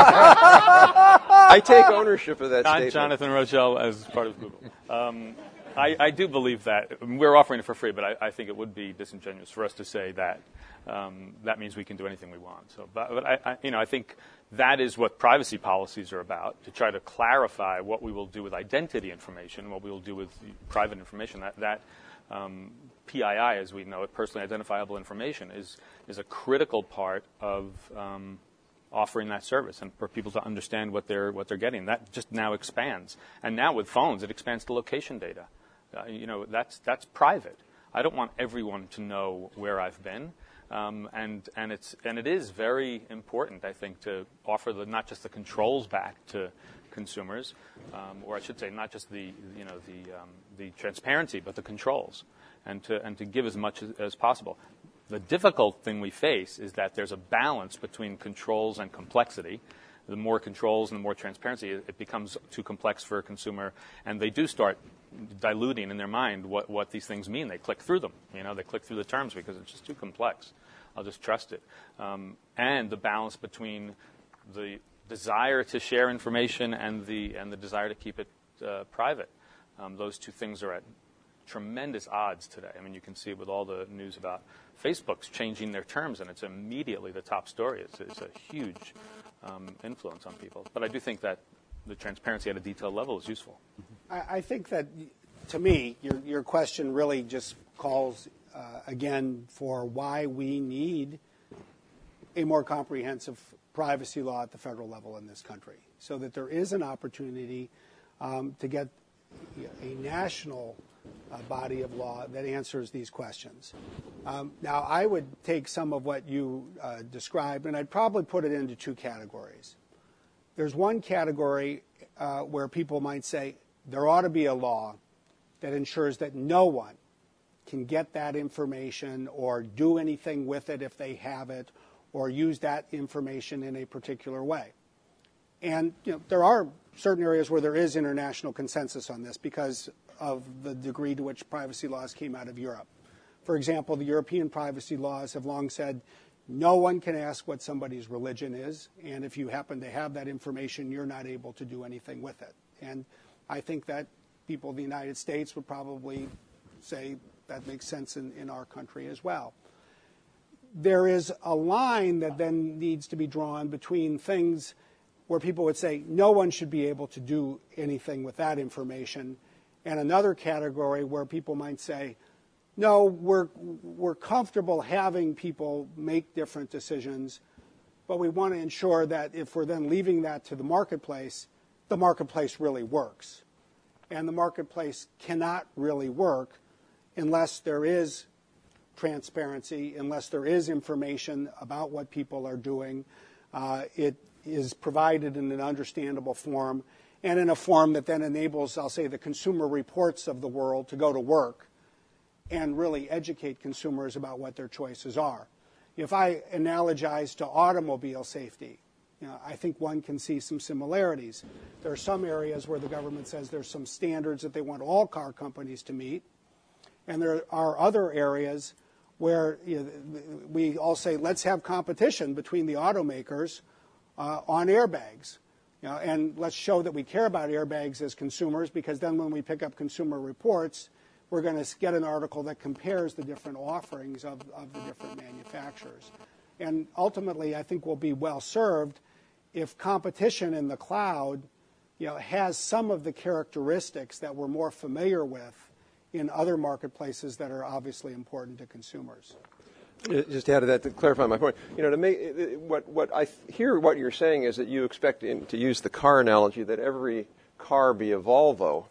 I take ownership of that Not statement. Jonathan Rochelle as part of Google. Um, I, I do believe that. We're offering it for free, but I, I think it would be disingenuous for us to say that um, that means we can do anything we want. So, but, but I, I, you know, I think that is what privacy policies are about, to try to clarify what we will do with identity information, what we will do with private information. That, that um, P I I, as we know it, personally identifiable information, is, is a critical part of um, offering that service and for people to understand what they're what they're getting. That just now expands, and now with phones, it expands to location data. Uh, you know, that's that's private. I don't want everyone to know where I've been, um, and and it's and it is very important, I think, to offer the not just the controls back to consumers, um, or I should say, not just the you know the um, the transparency, but the controls, and to and to give as much as, as possible. The difficult thing we face is that there's a balance between controls and complexity. The more controls and the more transparency, it, it becomes too complex for a consumer, and they do start diluting in their mind what, what these things mean. They click through them. You know, they click through the terms because it's just too complex. I'll just trust it. Um, and the balance between the desire to share information and the and the desire to keep it uh, private. Um, those two things are at tremendous odds today. I mean, you can see it with all the news about Facebook's changing their terms, and it's immediately the top story. It's, it's a huge um, influence on people. But I do think that the transparency at a detailed level is useful. I, I think that, to me, your, your question really just calls, uh, again, for why we need a more comprehensive privacy law at the federal level in this country, so that there is an opportunity um, to get a national uh, body of law that answers these questions. Um, now, I would take some of what you uh, described, and I'd probably put it into two categories. There's one category uh, where people might say there ought to be a law that ensures that no one can get that information or do anything with it if they have it, or use that information in a particular way. And you know, there are certain areas where there is international consensus on this because of the degree to which privacy laws came out of Europe. For example, the European privacy laws have long said no one can ask what somebody's religion is, and if you happen to have that information, you're not able to do anything with it. And I think that people in the United States would probably say that makes sense in, in our country as well. There is a line that then needs to be drawn between things where people would say no one should be able to do anything with that information, and another category where people might say, no, we're, we're comfortable having people make different decisions, but we want to ensure that if we're then leaving that to the marketplace, the marketplace really works. And the marketplace cannot really work unless there is transparency, unless there is information about what people are doing. Uh, it is provided in an understandable form and in a form that then enables, I'll say, the consumer reports of the world to go to work and really educate consumers about what their choices are. If I analogize to automobile safety, you know, I think one can see some similarities. There are some areas where the government says there's some standards that they want all car companies to meet, and there are other areas where you know, we all say, let's have competition between the automakers uh, on airbags. You know, and let's show that we care about airbags as consumers, because then when we pick up Consumer Reports, we're going to get an article that compares the different offerings of, of the different manufacturers. And ultimately, I think we'll be well served if competition in the cloud you know, has some of the characteristics that we're more familiar with in other marketplaces that are obviously important to consumers. Just to add to that, to clarify my point, you know, to make what what I hear what you're saying is that you expect, in, to use the car analogy, that every car be a Volvo,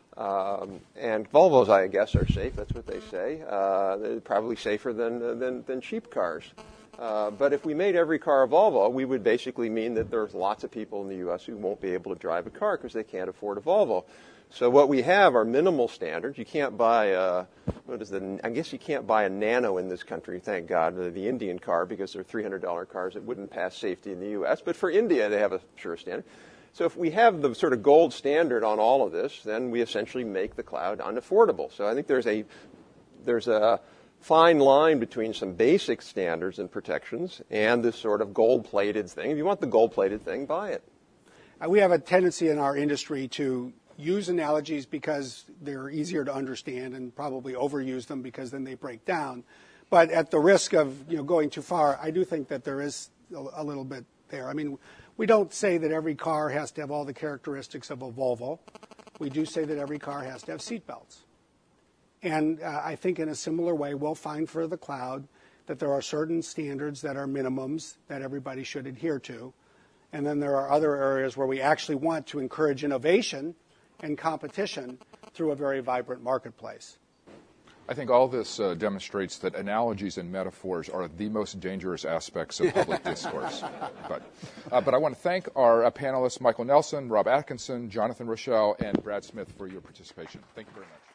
um, and Volvos, I guess, are safe. That's what they say. Uh, they're probably safer than than than cheap cars. Uh, but if we made every car a Volvo, we would basically mean that there's lots of people in the U S who won't be able to drive a car because they can't afford a Volvo. So what we have are minimal standards. You can't buy a, what is the, I guess you can't buy a Nano in this country, thank God, the, the Indian car, because they're three hundred dollars cars that wouldn't pass safety in the U S. But for India, they have a sure standard. So if we have the sort of gold standard on all of this, then we essentially make the cloud unaffordable. So I think there's a, there's a fine line between some basic standards and protections and this sort of gold-plated thing. If you want the gold-plated thing, buy it. Uh, we have a tendency in our industry to use analogies because they're easier to understand and probably overuse them because then they break down. But at the risk of you know going too far, I do think that there is a, a little bit there. I mean, we don't say that every car has to have all the characteristics of a Volvo. We do say that every car has to have seat belts. And uh, I think in a similar way, we'll find for the cloud that there are certain standards that are minimums that everybody should adhere to. And then there are other areas where we actually want to encourage innovation and competition through a very vibrant marketplace. I think all this uh, demonstrates that analogies and metaphors are the most dangerous aspects of public discourse. But, uh, but I want to thank our uh, panelists, Michael Nelson, Rob Atkinson, Jonathan Rochelle, and Brad Smith for your participation. Thank you very much.